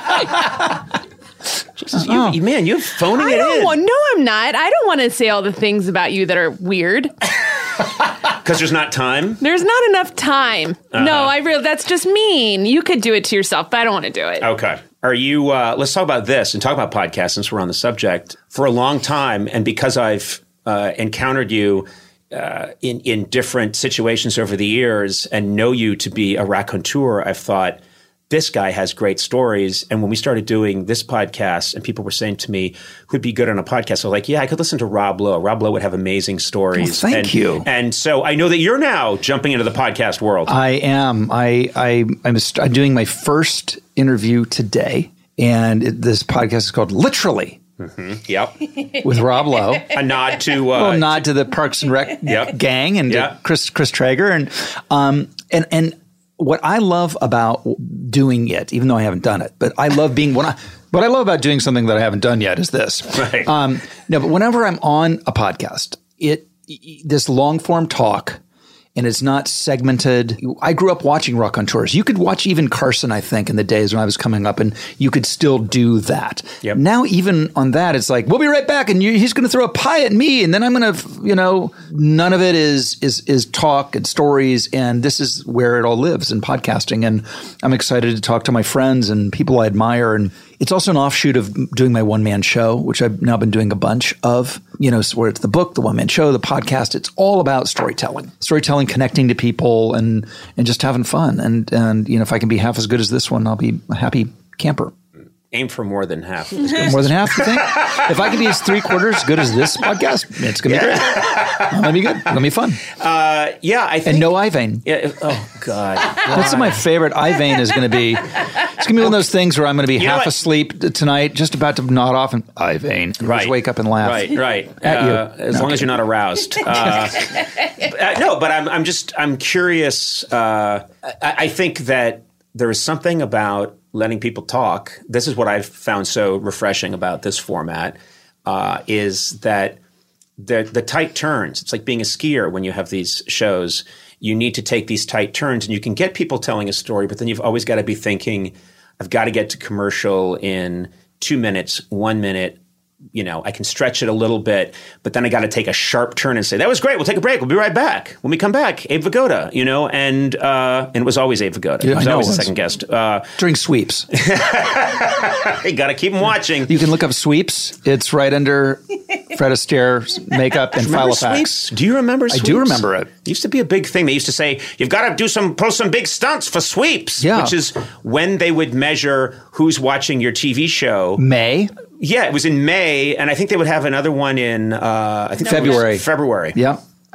Jesus, you're phoning it in. No, I'm not. I don't want to say all the things about you that are weird. Because there's not time? There's not enough time. No, that's just mean. You could do it to yourself, but I don't want to do it. Okay. Are you, let's talk about this and talk about podcasts since we're on the subject. For a long time, and because I've encountered you in different situations over the years and know you to be a raconteur, I've thought, this guy has great stories. And when we started doing this podcast and people were saying to me, who'd be good on a podcast? I was like, yeah, I could listen to Rob Lowe. Rob Lowe would have amazing stories. Well, thank you. And so I know that you're now jumping into the podcast world. I am. I'm doing my first interview today. And this podcast is called Literally. Mm-hmm. Yep. With Rob Lowe. A nod to nod to the Parks and Rec gang and to Chris Traeger. And what I love about doing it, even though I haven't done it, but I love being what I love about doing something that I haven't done yet is this. Right. But whenever I'm on a podcast, this long form talk, and it's not segmented. I grew up watching raconteurs. You could watch even Carson, I think, in the days when I was coming up, and you could still do that. Yep. Now, even on that, it's like, we'll be right back, and he's going to throw a pie at me, and then I'm going to, none of it is talk and stories, and this is where it all lives in podcasting. And I'm excited to talk to my friends and people I admire, and it's also an offshoot of doing my one-man show, which I've now been doing a bunch of, where it's the book, the one-man show, the podcast. It's all about storytelling, connecting to people and just having fun. And if I can be half as good as this one, I'll be a happy camper. Aim for more than half. More than half, you think? If I can be as 3/4 good as this podcast, it's going to be great. It's going to be good. It's going to be fun. I think. And no eye vein. Yeah, oh, God. That's my favorite. Eye vein is going to be, it's going to be one of those things where I'm going to be half asleep tonight, just about to nod off and eye vein. And just wake up and laugh. Right. At you. As long as you're not aroused. But I'm curious. I think that there is something about letting people talk. This is what I've found so refreshing about this format, is that the tight turns. It's like being a skier when you have these shows. You need to take these tight turns, and you can get people telling a story, but then you've always got to be thinking, I've got to get to commercial in 2 minutes, 1 minute. I can stretch it a little bit, but then I got to take a sharp turn and say, that was great. We'll take a break. We'll be right back. When we come back, Abe Vigoda, and it was always Abe Vigoda. Yeah, it was I know always it the was. second guest. During sweeps. You got to keep them watching. You can look up sweeps. It's right under Fred Astaire's makeup and Remember Filofax. Sweeps? Do you remember Sweeps? I do remember it. It used to be a big thing. They used to say, you've got to pull some big stunts for Sweeps, which is when they would measure who's watching your TV show. May. Yeah, it was in May, and I think they would have another one in February. February. Yeah.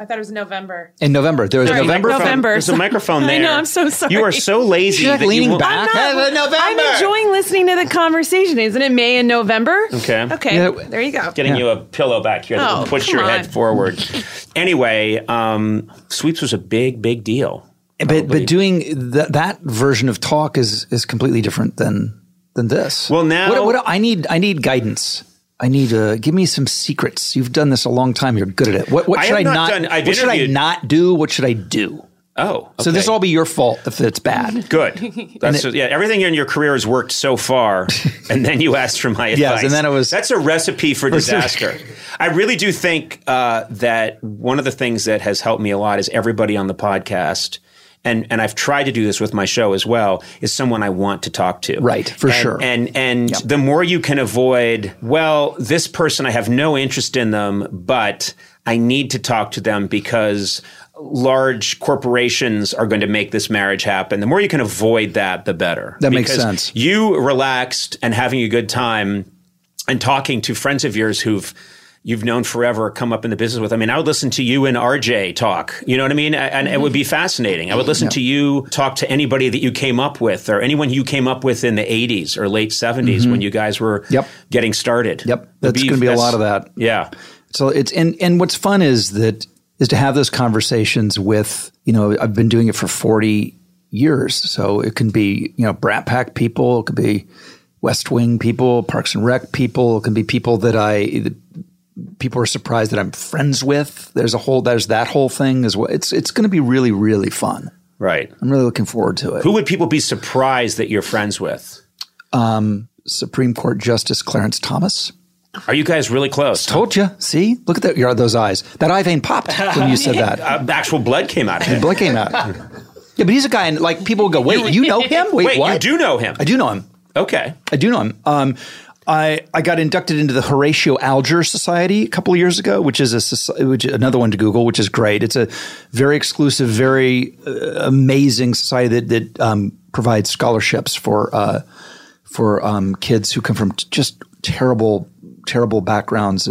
I thought it was November. In November. There was Sorry, November. November. There's a microphone there. I know, I'm so sorry. You are so lazy. She's like that you leaning won't- back. November. I'm enjoying listening to the conversation. Isn't it May and November? Okay. Okay. Yeah. There you go. Getting you a pillow back here that Oh, will push come your on. head forward. Anyway, Sweeps was a big deal. But doing that version of talk is completely different than this. Well, now- what I need guidance. I need give me some secrets. You've done this a long time. You're good at it. What I should have I not not? done- I've what should I interviewed- not do? What should I do? Oh, So this okay. will all be your fault if it's bad. Good. That's everything in your career has worked so far, and then you asked for my advice. Yes, and then it was- That's a recipe for disaster. I really do think that one of the things that has helped me a lot is everybody on the podcast, and I've tried to do this with my show as well, is someone I want to talk to. Right, for sure. And the more you can avoid, well, this person, I have no interest in them, but I need to talk to them because large corporations are going to make this marriage happen. The more you can avoid that, the better. That makes Because sense. You relaxed and having a good time and talking to friends of yours you've known forever, come up in the business with. I mean, I would listen to you and RJ talk. You know what I mean? And it would be fascinating. I would listen to you talk to anybody that you came up with or anyone you came up with in the 80s or late 70s when you guys were getting started. Yep, that's going to be a lot of that. Yeah. So it's and what's fun is to have those conversations with, I've been doing it for 40 years. So it can be, Brat Pack people, it could be West Wing people, Parks and Rec people, it can be people that people are surprised that I'm friends with. There's that whole thing as well. It's going to be really, really fun. Right. I'm really looking forward to it. Who would people be surprised that you're friends with? Supreme Court Justice Clarence Thomas. Are you guys really close? Told you. See? Look at that. Those eyes. That eye vein popped when you said that. Actual blood came out of it. Blood came out. Yeah, but he's a guy, and people go, wait, you know him? Wait, what? you do know him? I do know him. Okay. I do know him. I got inducted into the Horatio Alger Society a couple of years ago, which is another one to Google, which is great. It's a very exclusive, very amazing society that provides scholarships for kids who come from just terrible backgrounds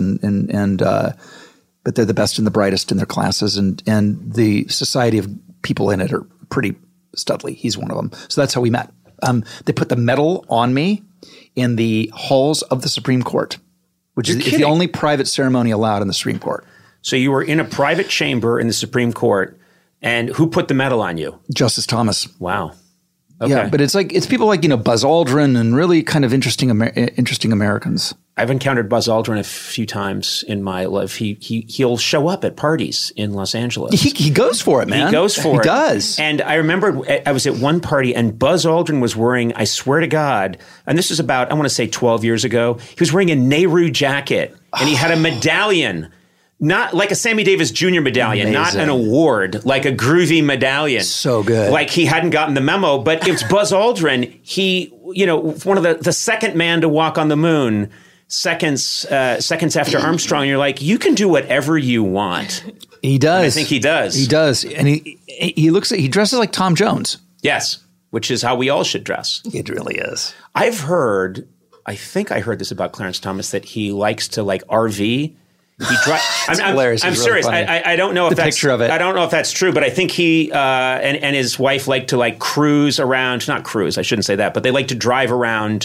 but they're the best and the brightest in their classes, and the society of people in it are pretty studly. He's one of them. So that's how we met. They put the medal on me in the halls of the Supreme Court, which is the only private ceremony allowed in the Supreme Court. So you were in a private chamber in the Supreme Court, and who put the medal on you? Justice Thomas. Wow. Okay. Yeah, but it's people like Buzz Aldrin and really kind of interesting Americans. I've encountered Buzz Aldrin a few times in my life. He'll show up at parties in Los Angeles. He goes for it, man. He goes for it. He does. And I remember I was at one party and Buzz Aldrin was wearing, I swear to God, and this is about, I want to say 12 years ago, he was wearing a Nehru jacket and he had a medallion. Not like a Sammy Davis Jr. medallion, Amazing. not an award, like a groovy medallion. So good. Like he hadn't gotten the memo, but it's Buzz Aldrin. He, one of the second man to walk on the moon, seconds after Armstrong. You're like, you can do whatever you want. He does. And I think he does. He does. And he dresses like Tom Jones. Yes, which is how we all should dress. It really is. I think I heard this about Clarence Thomas, that he likes to RV. I'm hilarious. I'm It's really serious. funny. I don't know if The that's picture of it. I don't know if that's true, but I think he and his wife like to cruise around. Not cruise. I shouldn't say that, but they like to drive around.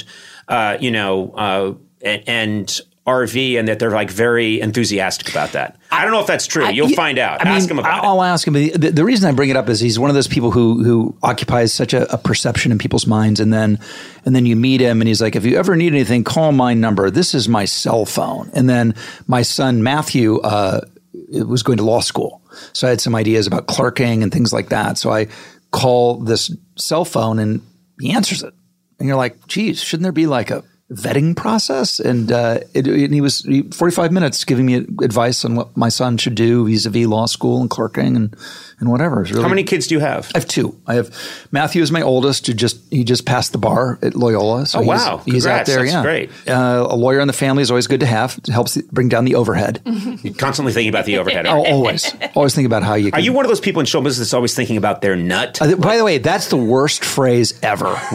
And RV, and that they're very enthusiastic about that. I don't know if that's true. You'll find out. Ask him about it. I'll ask him. The reason I bring it up is he's one of those people who occupies such a perception in people's minds, and then you meet him, and he's like, if you ever need anything, call my number. This is my cell phone. And then my son Matthew was going to law school, so I had some ideas about clerking and things like that. So I call this cell phone, and he answers it, and you're like, geez, shouldn't there be a vetting process? And he was 45 minutes giving me advice on what my son should do vis-a-vis law school and clerking and whatever. Really, How many kids do you have? I have two. I have Matthew is my oldest, he just passed the bar at Loyola. So wow. he's out Congrats. there. That's yeah, great. A lawyer in the family is always good to have. It helps bring down the overhead. You're constantly thinking about the overhead. Always think about how you can. Are you one of those people in show business that's always thinking about their nut? By the way, that's the worst phrase ever. What?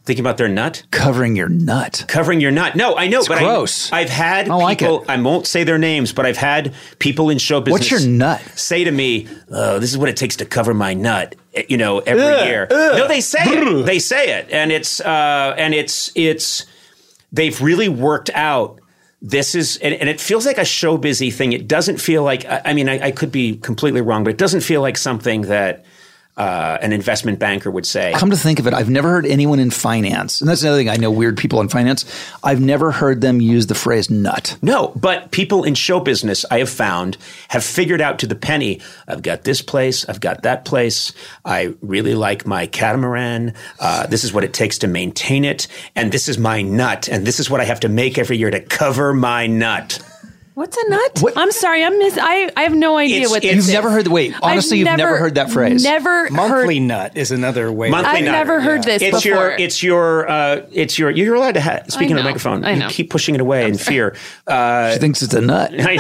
Thinking about their nut? Covering your nut. Covering your nut. No, I know, but gross. I've had I like people, it. I won't say their names, but I've had people in show business. What's your nut? Say to me, oh, this is what it takes to cover my nut, every year. No, they say it. They say it. And it's they've really worked out. This is, and it feels like a show busy thing. It doesn't feel like, I could be completely wrong, but it doesn't feel like something that an investment banker would say. Come to think of it, I've never heard anyone in finance, and that's another thing. I know weird people in finance. I've never heard them use the phrase nut. No, but people in show business, I have found, have figured out to the penny, I've got this place, I've got that place, I really like my catamaran, this is what it takes to maintain it, and this is my nut, and this is what I have to make every year to cover my nut. What's a nut? I'm sorry, I have no idea what this You've is. never heard honestly, you've never heard that phrase. Never Monthly nut is another way. I've never heard this before. You're allowed to speak into the microphone. I know. You keep pushing it away in fear. She thinks it's a nut. I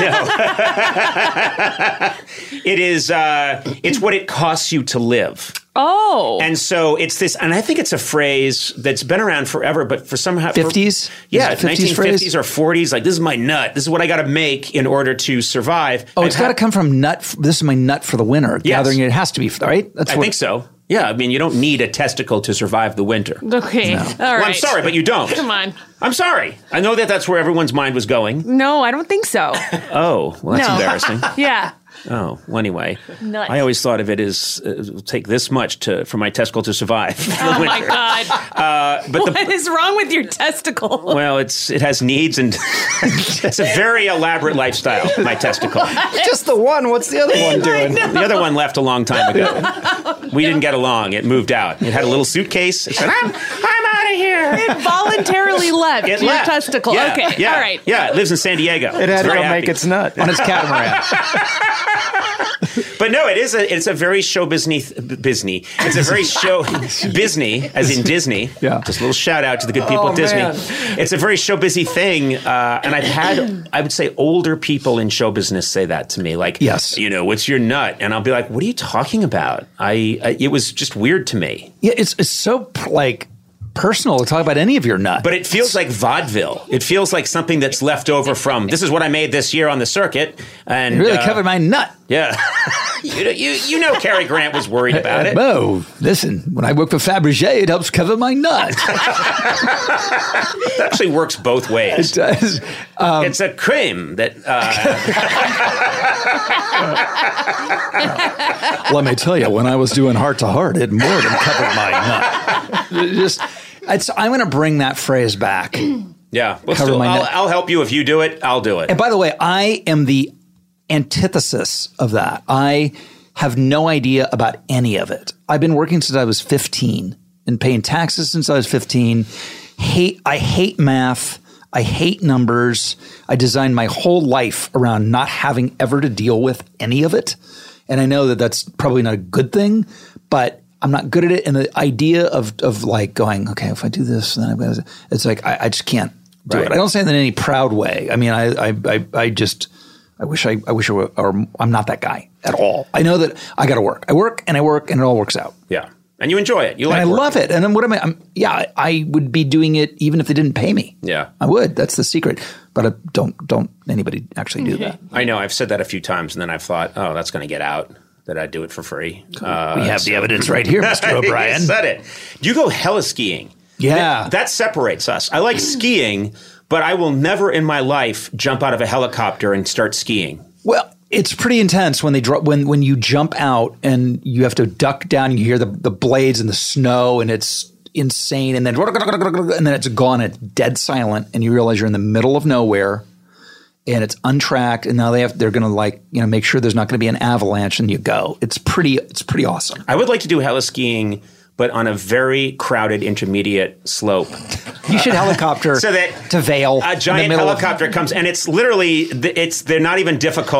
know. It is, it's what it costs you to live. Oh. And so it's this, and I think it's a phrase that's been around forever, but for somehow 50s? Yeah, 50s 1950s phrase? or 40s, like this is my nut. This is what I got to make in order to survive. Oh, it's got to come from nut. This is my nut for the winter. Yes. Gathering it has to be, right? I think so. Yeah, I mean, you don't need a testicle to survive the winter. Okay. No. All right. Well, I'm sorry, but you don't. Come on. I'm sorry. I know that that's where everyone's mind was going. No, I don't think so. Oh, well, that's No. embarrassing. Yeah. Oh, well, anyway. Nuts. I always thought of it as it'll take this much for my testicle to survive. Oh my God. But what is wrong with your testicle? Well, it has needs and it's a very elaborate lifestyle, my testicle. Just the one. What's the other one doing? The other one left a long time ago. We didn't get along. It moved out. It had a little suitcase. It said, I'm out of here. It voluntarily left It your left. testicle. Yeah, Okay. yeah, All right. Yeah, it lives in San Diego. It had to Very go happy. make its nut. On its catamaran. But no, it's a very show busy. It's a very show Disney, as in Disney. Yeah. Just a little shout out to the good people at Disney. man. It's a very show busy thing, and I've had, I would say, older people in show business say that to me, like, Yes. What's your nut? And I'll be like, what are you talking about? It was just weird to me. Yeah, it's so personal to talk about any of your nut. But it feels like vaudeville. It feels like something that's left over from, this is what I made this year on the circuit. And it really covered my nut. Yeah. you know Cary Grant was worried about it. Oh, listen, when I work for Fabergé, it helps cover my nut. It actually works both ways. It does. It's a cream that... Let me tell you, when I was doing Heart to Heart, it more than covered my nut. I'm going to bring that phrase back. Yeah. Well, Cover my nut. I'll help you. If you do it, I'll do it. And by the way, I am the antithesis of that. I have no idea about any of it. I've been working since I was 15 and paying taxes since I was 15. I hate math. I hate numbers. I designed my whole life around not having ever to deal with any of it. And I know that that's probably not a good thing, but I'm not good at it. And the idea of like going, okay, if I do this, then I'm going to, it's like, I just can't do it. I don't say that in any proud way. I mean, I wish I were, or I'm not that guy at all. I know that I got to work. I work and it all works out. Yeah. And you enjoy it. You like it. working. I love it. And then what am I? I would be doing it even if they didn't pay me. Yeah. I would. That's the secret. But don't anybody actually do that. I know. I've said that a few times and then I've thought, oh, that's going to get out. That I'd do it for free. We have the evidence right here, Mr. O'Brien. You said it. You go hella skiing. Yeah. That separates us. I like skiing, but I will never in my life jump out of a helicopter and start skiing. Well, it's pretty intense when they drop when you jump out and you have to duck down. You hear the blades and the snow, and it's insane. And then it's gone. It's dead silent, and you realize you're in the middle of nowhere. And it's untracked, and now they're going to make sure there's not going to be an avalanche, and you go. It's pretty awesome. I would like to do heli skiing, but on a very crowded intermediate slope. You should helicopter so that to Vail. A giant helicopter comes, and it's literally they're not even difficult.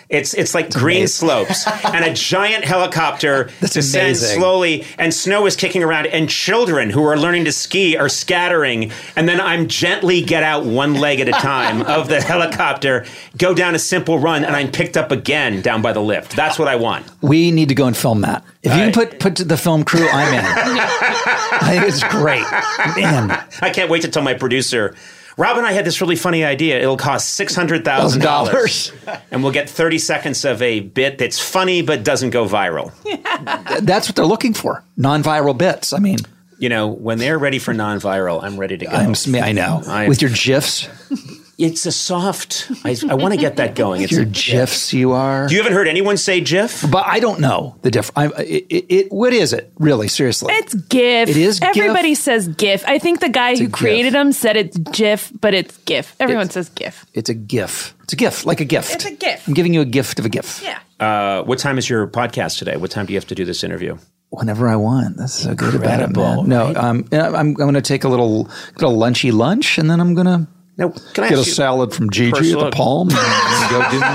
It's like green slopes and a giant helicopter descends amazing. slowly, and snow is kicking around, and children who are learning to ski are scattering, and then I'm gently get out one leg at a time of the helicopter, go down a simple run, and I'm picked up again down by the lift. That's what I want. We need to go and film that. If you can put the film crew, I'm in. I think it's great. Man. I can't wait to tell my producer, Rob and I had this really funny idea. It'll cost $600,000, and we'll get 30 seconds of a bit that's funny but doesn't go viral. That's what they're looking for. Non-viral bits. I mean, You know, when they're ready for non-viral, I'm ready to go. I know. With your GIFs. It's a soft. I want to get that going. It's Your GIFs, you are. You haven't heard anyone say GIF? But I don't know the difference. What is it, really, seriously? It's GIF. It is GIF? Everybody says GIF. I think the guy who created them said it's GIF, but it's GIF. Everyone says GIF. It's a GIF. It's a GIF, like a gift. It's a GIF. I'm giving you a gift of a GIF. Yeah. What time is your podcast today? What time do you have to do this interview? Whenever I want. That's so good about it, Incredible, man. No, I'm going to take a little lunchy lunch, and then I'm going to Now, can I get a ask you salad from Gigi at personal- the Palm. And go do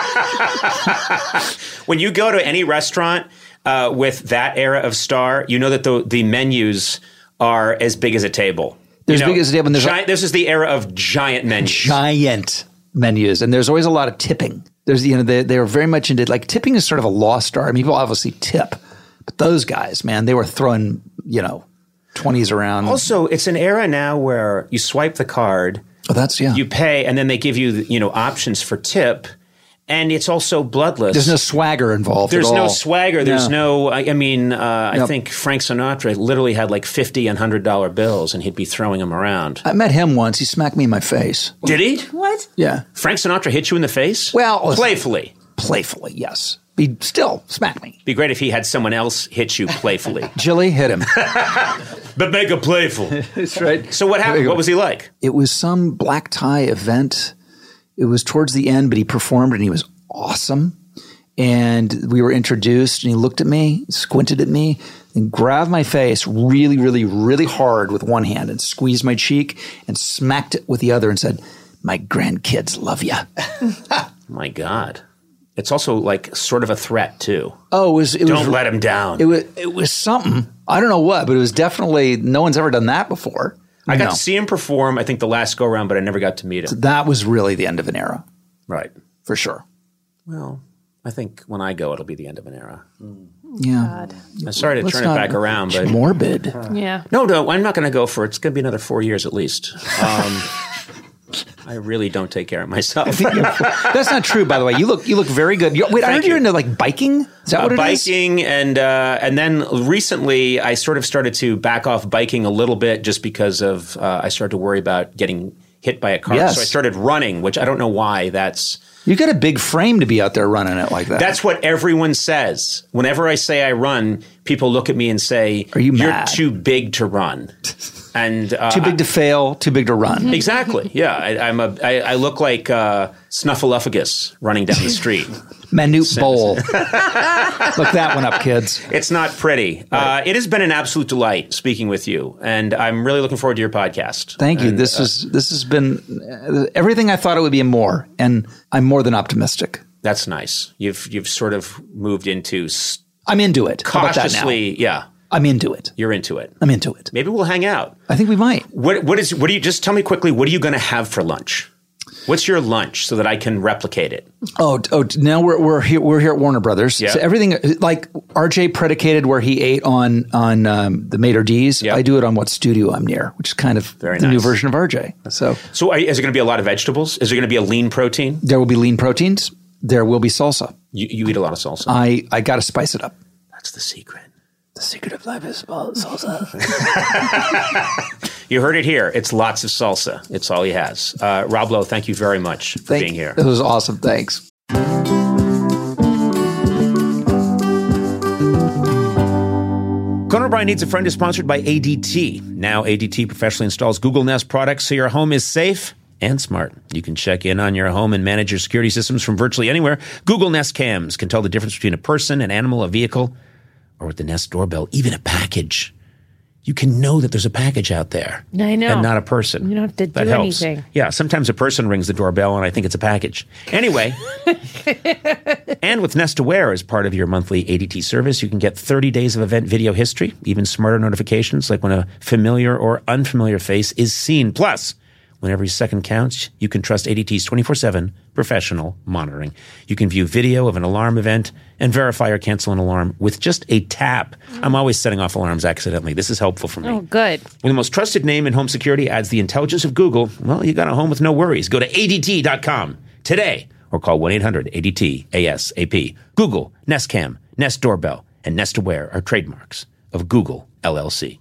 When you go to any restaurant with that era of star, you know that the menus are as big as a table. They're as You know, big as a table, and there's this is the era of giant menus. giant menus, and there's always a lot of tipping. There's they are very much into, like, tipping is sort of a lost art. I mean, people obviously tip, but those guys, man, they were throwing 20s around. Also, it's an era now where you swipe the card, Oh, that's you pay, and then they give you options for tip, and it's also bloodless. There's no swagger involved. There's at all. no swagger. There's No. no. I think Frank Sinatra literally had like $50 and $100 bills, and he'd be throwing them around. I met him once. He smacked me in my face. Did he? What? Yeah, Frank Sinatra hit you in the face? Well, playfully. playfully, yes. He still smacked me. Be great if he had someone else hit you playfully. Jilly hit him. But make it playful. That's right. So what happened? What was he like? It was some black tie event. It was towards the end, but he performed and he was awesome. And we were introduced, and he looked at me, squinted at me, and grabbed my face really, really, really hard with one hand and squeezed my cheek and smacked it with the other and said, "My grandkids love you." My God. It's also like sort of a threat too. Oh, it Don't was let him down. It was something. I don't know what, but it was definitely, no one's ever done that before. I got to see him perform, I think the last go round, but I never got to meet him. That was really the end of an era, Right. for sure. Well, I think when I go, it'll be the end of an era. Yeah. I'm sorry to Let's turn it not- back around, but morbid. Yeah. No, I'm not going to go for it. It's going to be another 4 years at least. I really don't take care of myself. That's not true, by the way. You look very good. Wait, I heard you're into like biking. Is that what it is? Biking, and then recently I sort of started to back off biking a little bit just because of I started to worry about getting hit by a car. Yes. So I started running, which I don't know why that's. You got a big frame to be out there running it like that. That's what everyone says. Whenever I say I run, people look at me and say, Are you "You're mad?" too big to run." And too big to fail, too big to run. Exactly. Yeah, I look like Snuffleupagus running down the street. Manute Bowl. Look that one up, kids. It's not pretty. Right. It has been an absolute delight speaking with you, and I'm really looking forward to your podcast. Thank you. And, This has been everything I thought it would be and more, and I'm more than optimistic. That's nice. You've sort of moved into I'm into it. How about that now? cautiously. Yeah, I'm into it. you're into it. I'm into it. Maybe we'll hang out. I think we might. What do you just tell me quickly? What are you going to have for lunch? What's your lunch so that I can replicate it? Oh! Now we're here at Warner Brothers. Yeah. So everything like RJ predicated where he ate on the Maitre D's. Yeah. I do it on what studio I'm near, which is kind of Very the new nice. version of RJ. So So is it going to be a lot of vegetables? Is there going to be a lean protein? there will be lean proteins. There will be salsa. You eat a lot of salsa. I got to spice it up. That's the secret. The secret of life is salsa. You heard it here. It's lots of salsa. It's all he has. Rob Lowe, thank you very much for being here. It was awesome. Thanks. Conan O'Brien Needs a Friend is sponsored by ADT. Now ADT professionally installs Google Nest products so your home is safe and smart. You can check in on your home and manage your security systems from virtually anywhere. Google Nest Cams can tell the difference between a person, an animal, a vehicle, or with the Nest doorbell, even a package. you can know that there's a package out there. I know. And not a person. You don't have to That do helps. anything. Yeah, sometimes a person rings the doorbell and I think it's a package. Anyway, and with Nest Aware as part of your monthly ADT service, you can get 30 days of event video history, even smarter notifications like when a familiar or unfamiliar face is seen. Plus, when every second counts, you can trust ADT's 24/7 professional monitoring. You can view video of an alarm event and verify or cancel an alarm with just a tap. I'm always setting off alarms accidentally. This is helpful for me. Oh, good. When the most trusted name in home security adds the intelligence of Google, well, you got a home with no worries. Go to ADT.com today or call 1-800-ADT-ASAP. Google, Nest Cam, Nest Doorbell, and Nest Aware are trademarks of Google, LLC.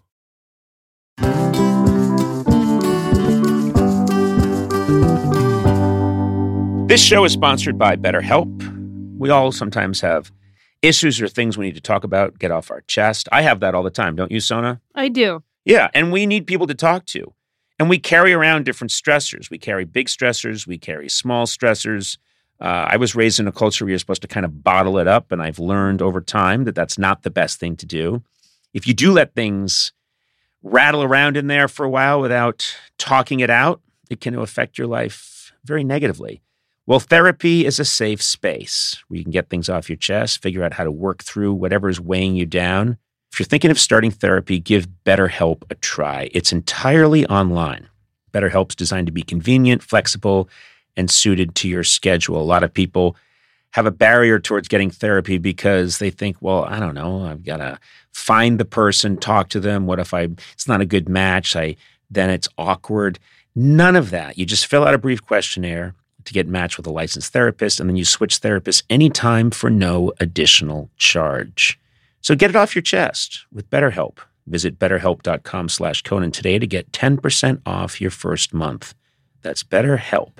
This show is sponsored by BetterHelp. We all sometimes have issues or things we need to talk about, get off our chest. I have that all the time, don't you, Sona? I do. Yeah, and we need people to talk to. And we carry around different stressors. We carry big stressors. We carry small stressors. I was raised in a culture where you're supposed to kind of bottle it up, and I've learned over time that that's not the best thing to do. If you do let things rattle around in there for a while without talking it out, it can affect your life very negatively. Well, therapy is a safe space where you can get things off your chest, figure out how to work through whatever is weighing you down. If you're thinking of starting therapy, give BetterHelp a try. It's entirely online. BetterHelp's designed to be convenient, flexible, and suited to your schedule. A lot of people have a barrier towards getting therapy because they think, well, I don't know, I've got to find the person, talk to them. What if it's not a good match? Then it's awkward. None of that. You just fill out a brief questionnaire to get matched with a licensed therapist, and then you switch therapists anytime for no additional charge. So get it off your chest with BetterHelp. Visit BetterHelp.com/Conan today to get 10% off your first month. That's BetterHelp,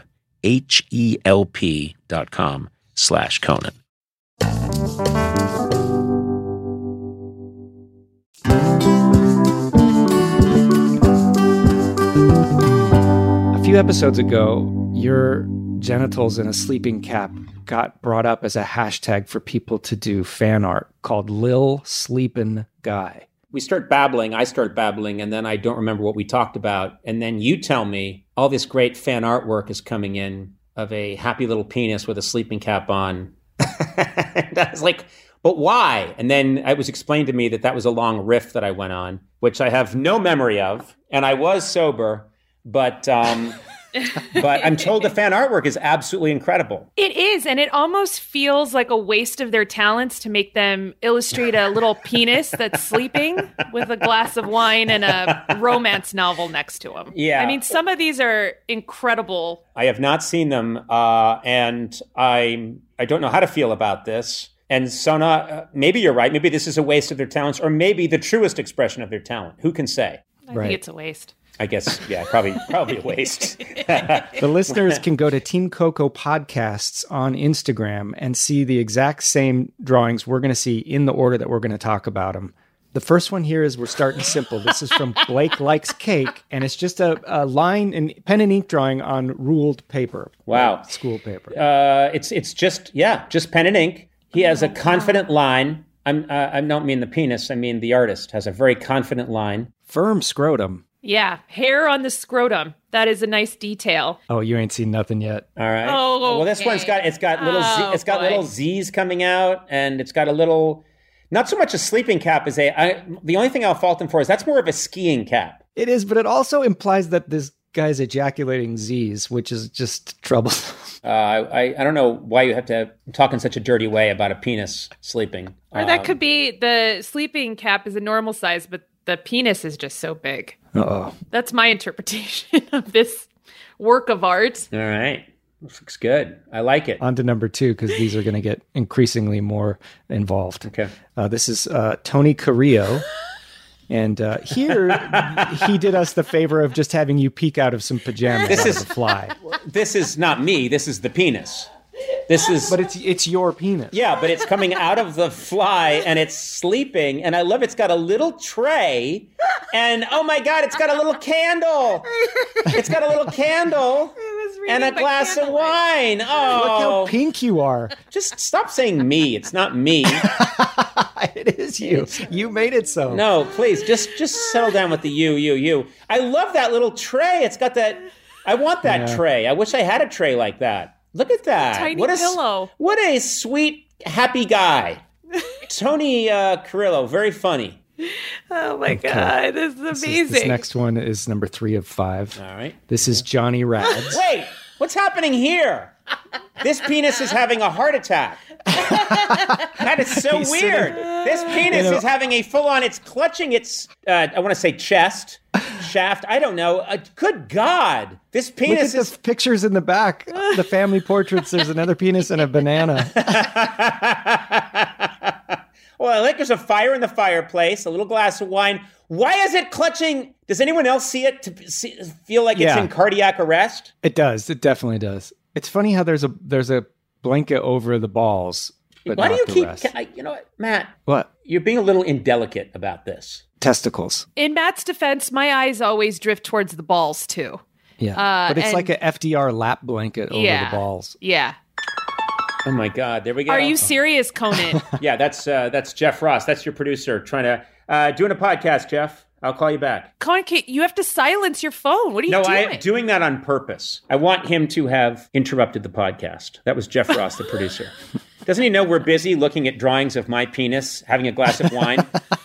HELP.com/Conan. A few episodes ago, your genitals in a sleeping cap got brought up as a hashtag for people to do fan art called Lil Sleepin' Guy. I start babbling, and then I don't remember what we talked about. And then you tell me all this great fan artwork is coming in of a happy little penis with a sleeping cap on. And I was like, but why? And then it was explained to me that was a long riff that I went on, which I have no memory of. And I was sober, but I'm told the fan artwork is absolutely incredible. It is, and it almost feels like a waste of their talents to make them illustrate a little penis that's sleeping with a glass of wine and a romance novel next to him. Yeah. I mean, some of these are incredible. I have not seen them, and I don't know how to feel about this. And Sona, maybe you're right. Maybe this is a waste of their talents, or maybe the truest expression of their talent. Who can say? I think it's a waste. I guess, yeah, probably a waste. The listeners can go to Team Coco Podcasts on Instagram and see the exact same drawings we're going to see in the order that we're going to talk about them. The first one here is we're starting simple. This is from Blake Likes Cake, and it's just a line in pen and ink drawing on ruled paper. Wow. School paper. It's just pen and ink. He has a confident line. I don't mean the penis. I mean the artist has a very confident line. Firm scrotum. Yeah, hair on the scrotum. That is a nice detail. Oh, you ain't seen nothing yet. All right. Oh, well, this one's got little Z's coming out, and it's got a little. Not so much a sleeping cap as the only thing I'll fault him for is that's more of a skiing cap. It is, but it also implies that this guy's ejaculating Z's, which is just troublesome. I don't know why you have to talk in such a dirty way about a penis sleeping. Or that could be the sleeping cap is a normal size, but the penis is just so big. Uh-oh. That's my interpretation of this work of art. All right. This looks good. I like it. On to number 2, because these are going to get increasingly more involved. Okay. This is Tony Carrillo. And here, he did us the favor of just having you peek out of some pajamas out of the fly. This is not me. This is the penis. But it's your penis. Yeah, but it's coming out of the fly and it's sleeping. And I love it's got a little tray. And oh my God, it's got a little candle. It's got a little candle. and a glass of wine. Look how Oh, pink you are. just stop saying me. It's not me. It is you. You made it so. No, please, just settle down with the you. I love that little tray. It's got that. I want that tray. I wish I had a tray like that. Look at that. Tiny what a, pillow. What a sweet, happy guy. Tony Carrillo, very funny. Oh my God, this is amazing. This next one is number 3 of 5. All right. This is Johnny Rads. Wait, what's happening here? This penis is having a heart attack. That is so He's weird. This penis is having a full-on, it's clutching its, I want to say chest, shaft, I don't know. Good God. This Look penis at is... the pictures in the back. The family portraits. There's another penis and a banana. Well, I think there's a fire in the fireplace, a little glass of wine. Why is it clutching? Does anyone else see it to feel like it's in cardiac arrest? It does. It definitely does. It's funny how there's a blanket over the balls. But Why do not you the keep... rest. You know what, Matt? What? You're being a little indelicate about this. Testicles. In Matt's defense, my eyes always drift towards the balls too. Yeah. But it's and- like a FDR lap blanket over the balls. Yeah. Oh my God, there we go. Are you serious, Conan? Yeah, that's Jeff Ross. That's your producer trying to doing a podcast, Jeff. I'll call you back. Conan, you have to silence your phone. What are you No, doing? I'm doing that on purpose. I want him to have interrupted the podcast. That was Jeff Ross, the producer. Doesn't he know we're busy looking at drawings of my penis, having a glass of wine?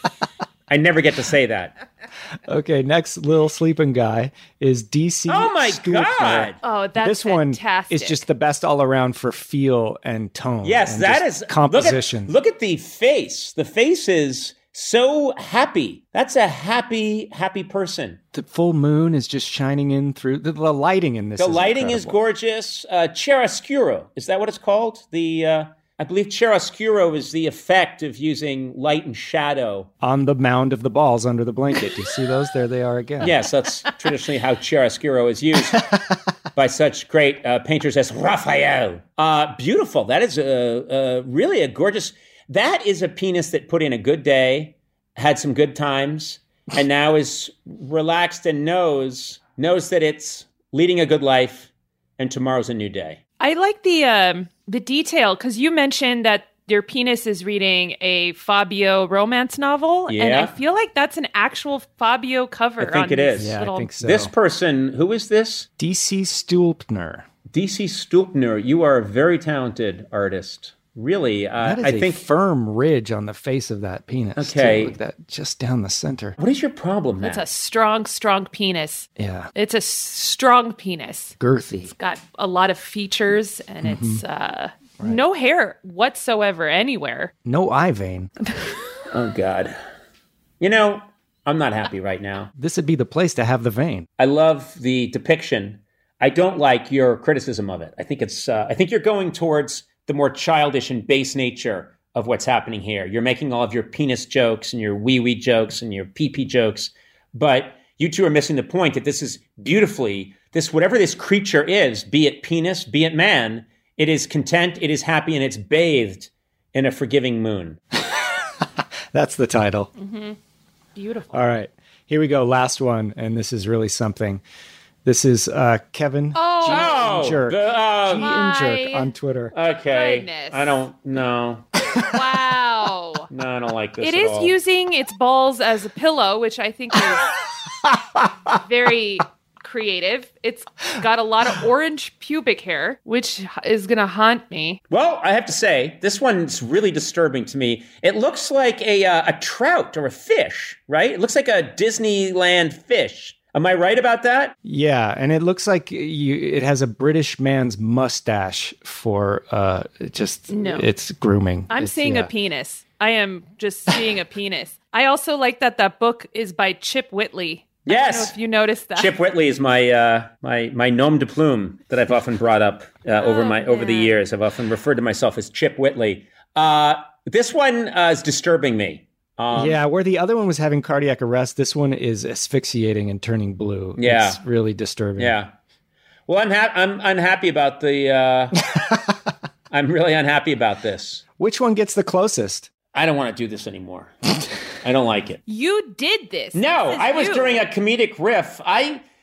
I never get to say that. Okay, next little sleeping guy is DC. Oh my Stulpner. God. Oh, that's This one fantastic. is just the best all around for feel and tone. Yes, and that just is composition. Look at the face. The face is so happy. That's a happy person. The full moon is just shining in through the lighting in this. The lighting is incredible. gorgeous. Chiaroscuro, is that what it's called? I believe chiaroscuro is the effect of using light and shadow. On the mound of the balls under the blanket. Do you see those? There they are again. Yes, that's traditionally how chiaroscuro is used by such great painters as Raphael. Beautiful. That is really a gorgeous... That is a penis that put in a good day, had some good times, and now is relaxed and knows that it's leading a good life, and tomorrow's a new day. I like the detail because you mentioned that your penis is reading a Fabio romance novel, and Yeah. I feel like that's an actual Fabio cover. I think on it this is. Yeah, little- I think so. This person, who is this? DC Stulpner. DC Stulpner. You are a very talented artist. Really, That is I a think. firm ridge on the face of that penis. Okay. too. Look at that just down the center. What is your problem, Matt? It's a strong penis. Yeah, It's a strong penis. girthy. Got a lot of features, and it's no hair whatsoever anywhere. No eye vein. Oh, God. You know, I'm not happy right now. This would be the place to have the vein. I love the depiction. I don't like your criticism of it. I think it's. I think you're going towards the more childish and base nature of what's happening here. You're making all of your penis jokes and your wee-wee jokes and your pee-pee jokes, but you two are missing the point that this is beautifully, whatever this creature is, be it penis, be it man, it is content, it is happy, and it's bathed in a forgiving moon. That's the title. Beautiful. All right, here we go. Last one, and this is really something. This is Kevin G and Jerk. G and Jerk on Twitter. Okay. Goodness. I don't know. Wow. No, I don't like this It at is all. using its balls as a pillow, which I think is very creative. It's got a lot of orange pubic hair, which is going to haunt me. Well, I have to say, this one's really disturbing to me. It looks like a trout or a fish, right? It looks like a Disneyland fish. Am I right about that? Yeah, and it looks like it has a British man's mustache for No. its grooming. I'm It's- seeing yeah. a penis. I am just seeing a penis. I also like that book is by Chip Whitley. I don't know Yes. if you noticed that. Chip Whitley is my nom de plume that I've often brought up over the years. I've often referred to myself as Chip Whitley. This one is disturbing me. Yeah, where the other one was having cardiac arrest, this one is asphyxiating and turning blue. Yeah. It's really disturbing. Yeah. Well, I'm unhappy about the. I'm really unhappy about this. Which one gets the closest? I don't want to do this anymore. I don't like it. You did this. No, This is I was you. during a comedic riff.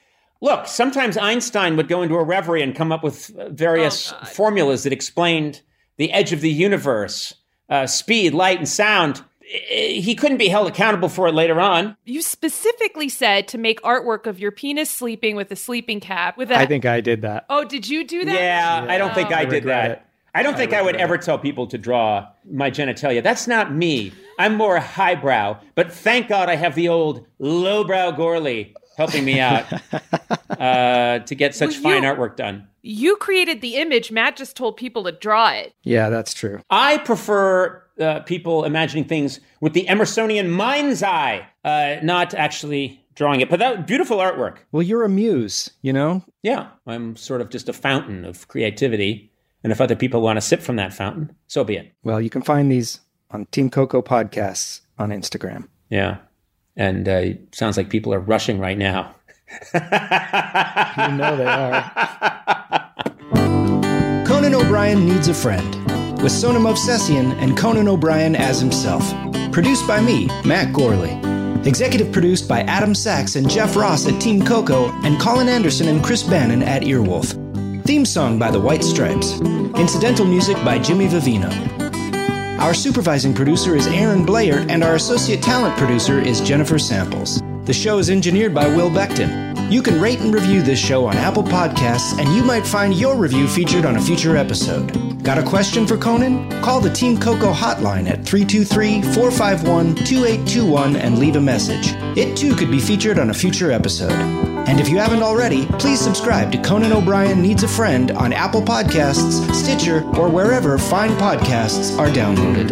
Look, sometimes Einstein would go into a reverie and come up with various formulas that explained the edge of the universe, speed, light, and sound. He couldn't be held accountable for it later on. You specifically said to make artwork of your penis sleeping with a sleeping cap. I think I did that. Oh, did you do that? Yeah, I don't think I did that. It. I don't think I would ever tell people to draw my genitalia. That's not me. I'm more highbrow. But thank God I have the old lowbrow Gorley helping me out to get such fine artwork done. You created the image. Matt just told people to draw it. Yeah, that's true. I prefer people imagining things with the Emersonian mind's eye, not actually drawing it. But that beautiful artwork. Well, you're a muse, you know? Yeah, I'm sort of just a fountain of creativity. And if other people want to sip from that fountain, so be it. Well, you can find these on Team Coco Podcasts on Instagram. Yeah. And it sounds like people are rushing right now. You know they are. Conan O'Brien Needs a Friend, with Sonam Movsesian and Conan O'Brien as himself. Produced by me, Matt Gorley. Executive produced by Adam Sachs and Jeff Ross at Team Coco and Colin Anderson and Chris Bannon at Earwolf. Theme song by the White Stripes. Incidental music by Jimmy Vivino. Our supervising producer is Aaron Blair, and our associate talent producer is Jennifer Samples. The show is engineered by Will Beckton. You can rate and review this show on Apple Podcasts, and you might find your review featured on a future episode. Got a question for Conan? Call the Team Coco hotline at 323-451-2821 and leave a message. It too could be featured on a future episode. And if you haven't already, please subscribe to Conan O'Brien Needs a Friend on Apple Podcasts, Stitcher, or wherever fine podcasts are downloaded.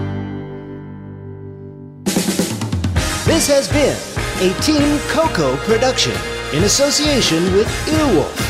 This has been a Team Coco production in association with Earwolf.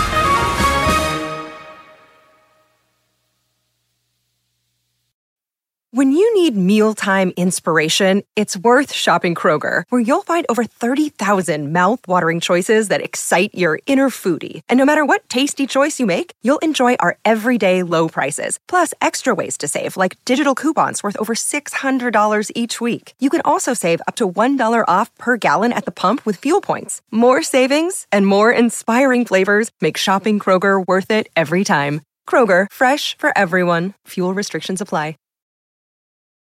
When you need mealtime inspiration, it's worth shopping Kroger, where you'll find over 30,000 mouth-watering choices that excite your inner foodie. And no matter what tasty choice you make, you'll enjoy our everyday low prices, plus extra ways to save, like digital coupons worth over $600 each week. You can also save up to $1 off per gallon at the pump with fuel points. More savings and more inspiring flavors make shopping Kroger worth it every time. Kroger, fresh for everyone. Fuel restrictions apply.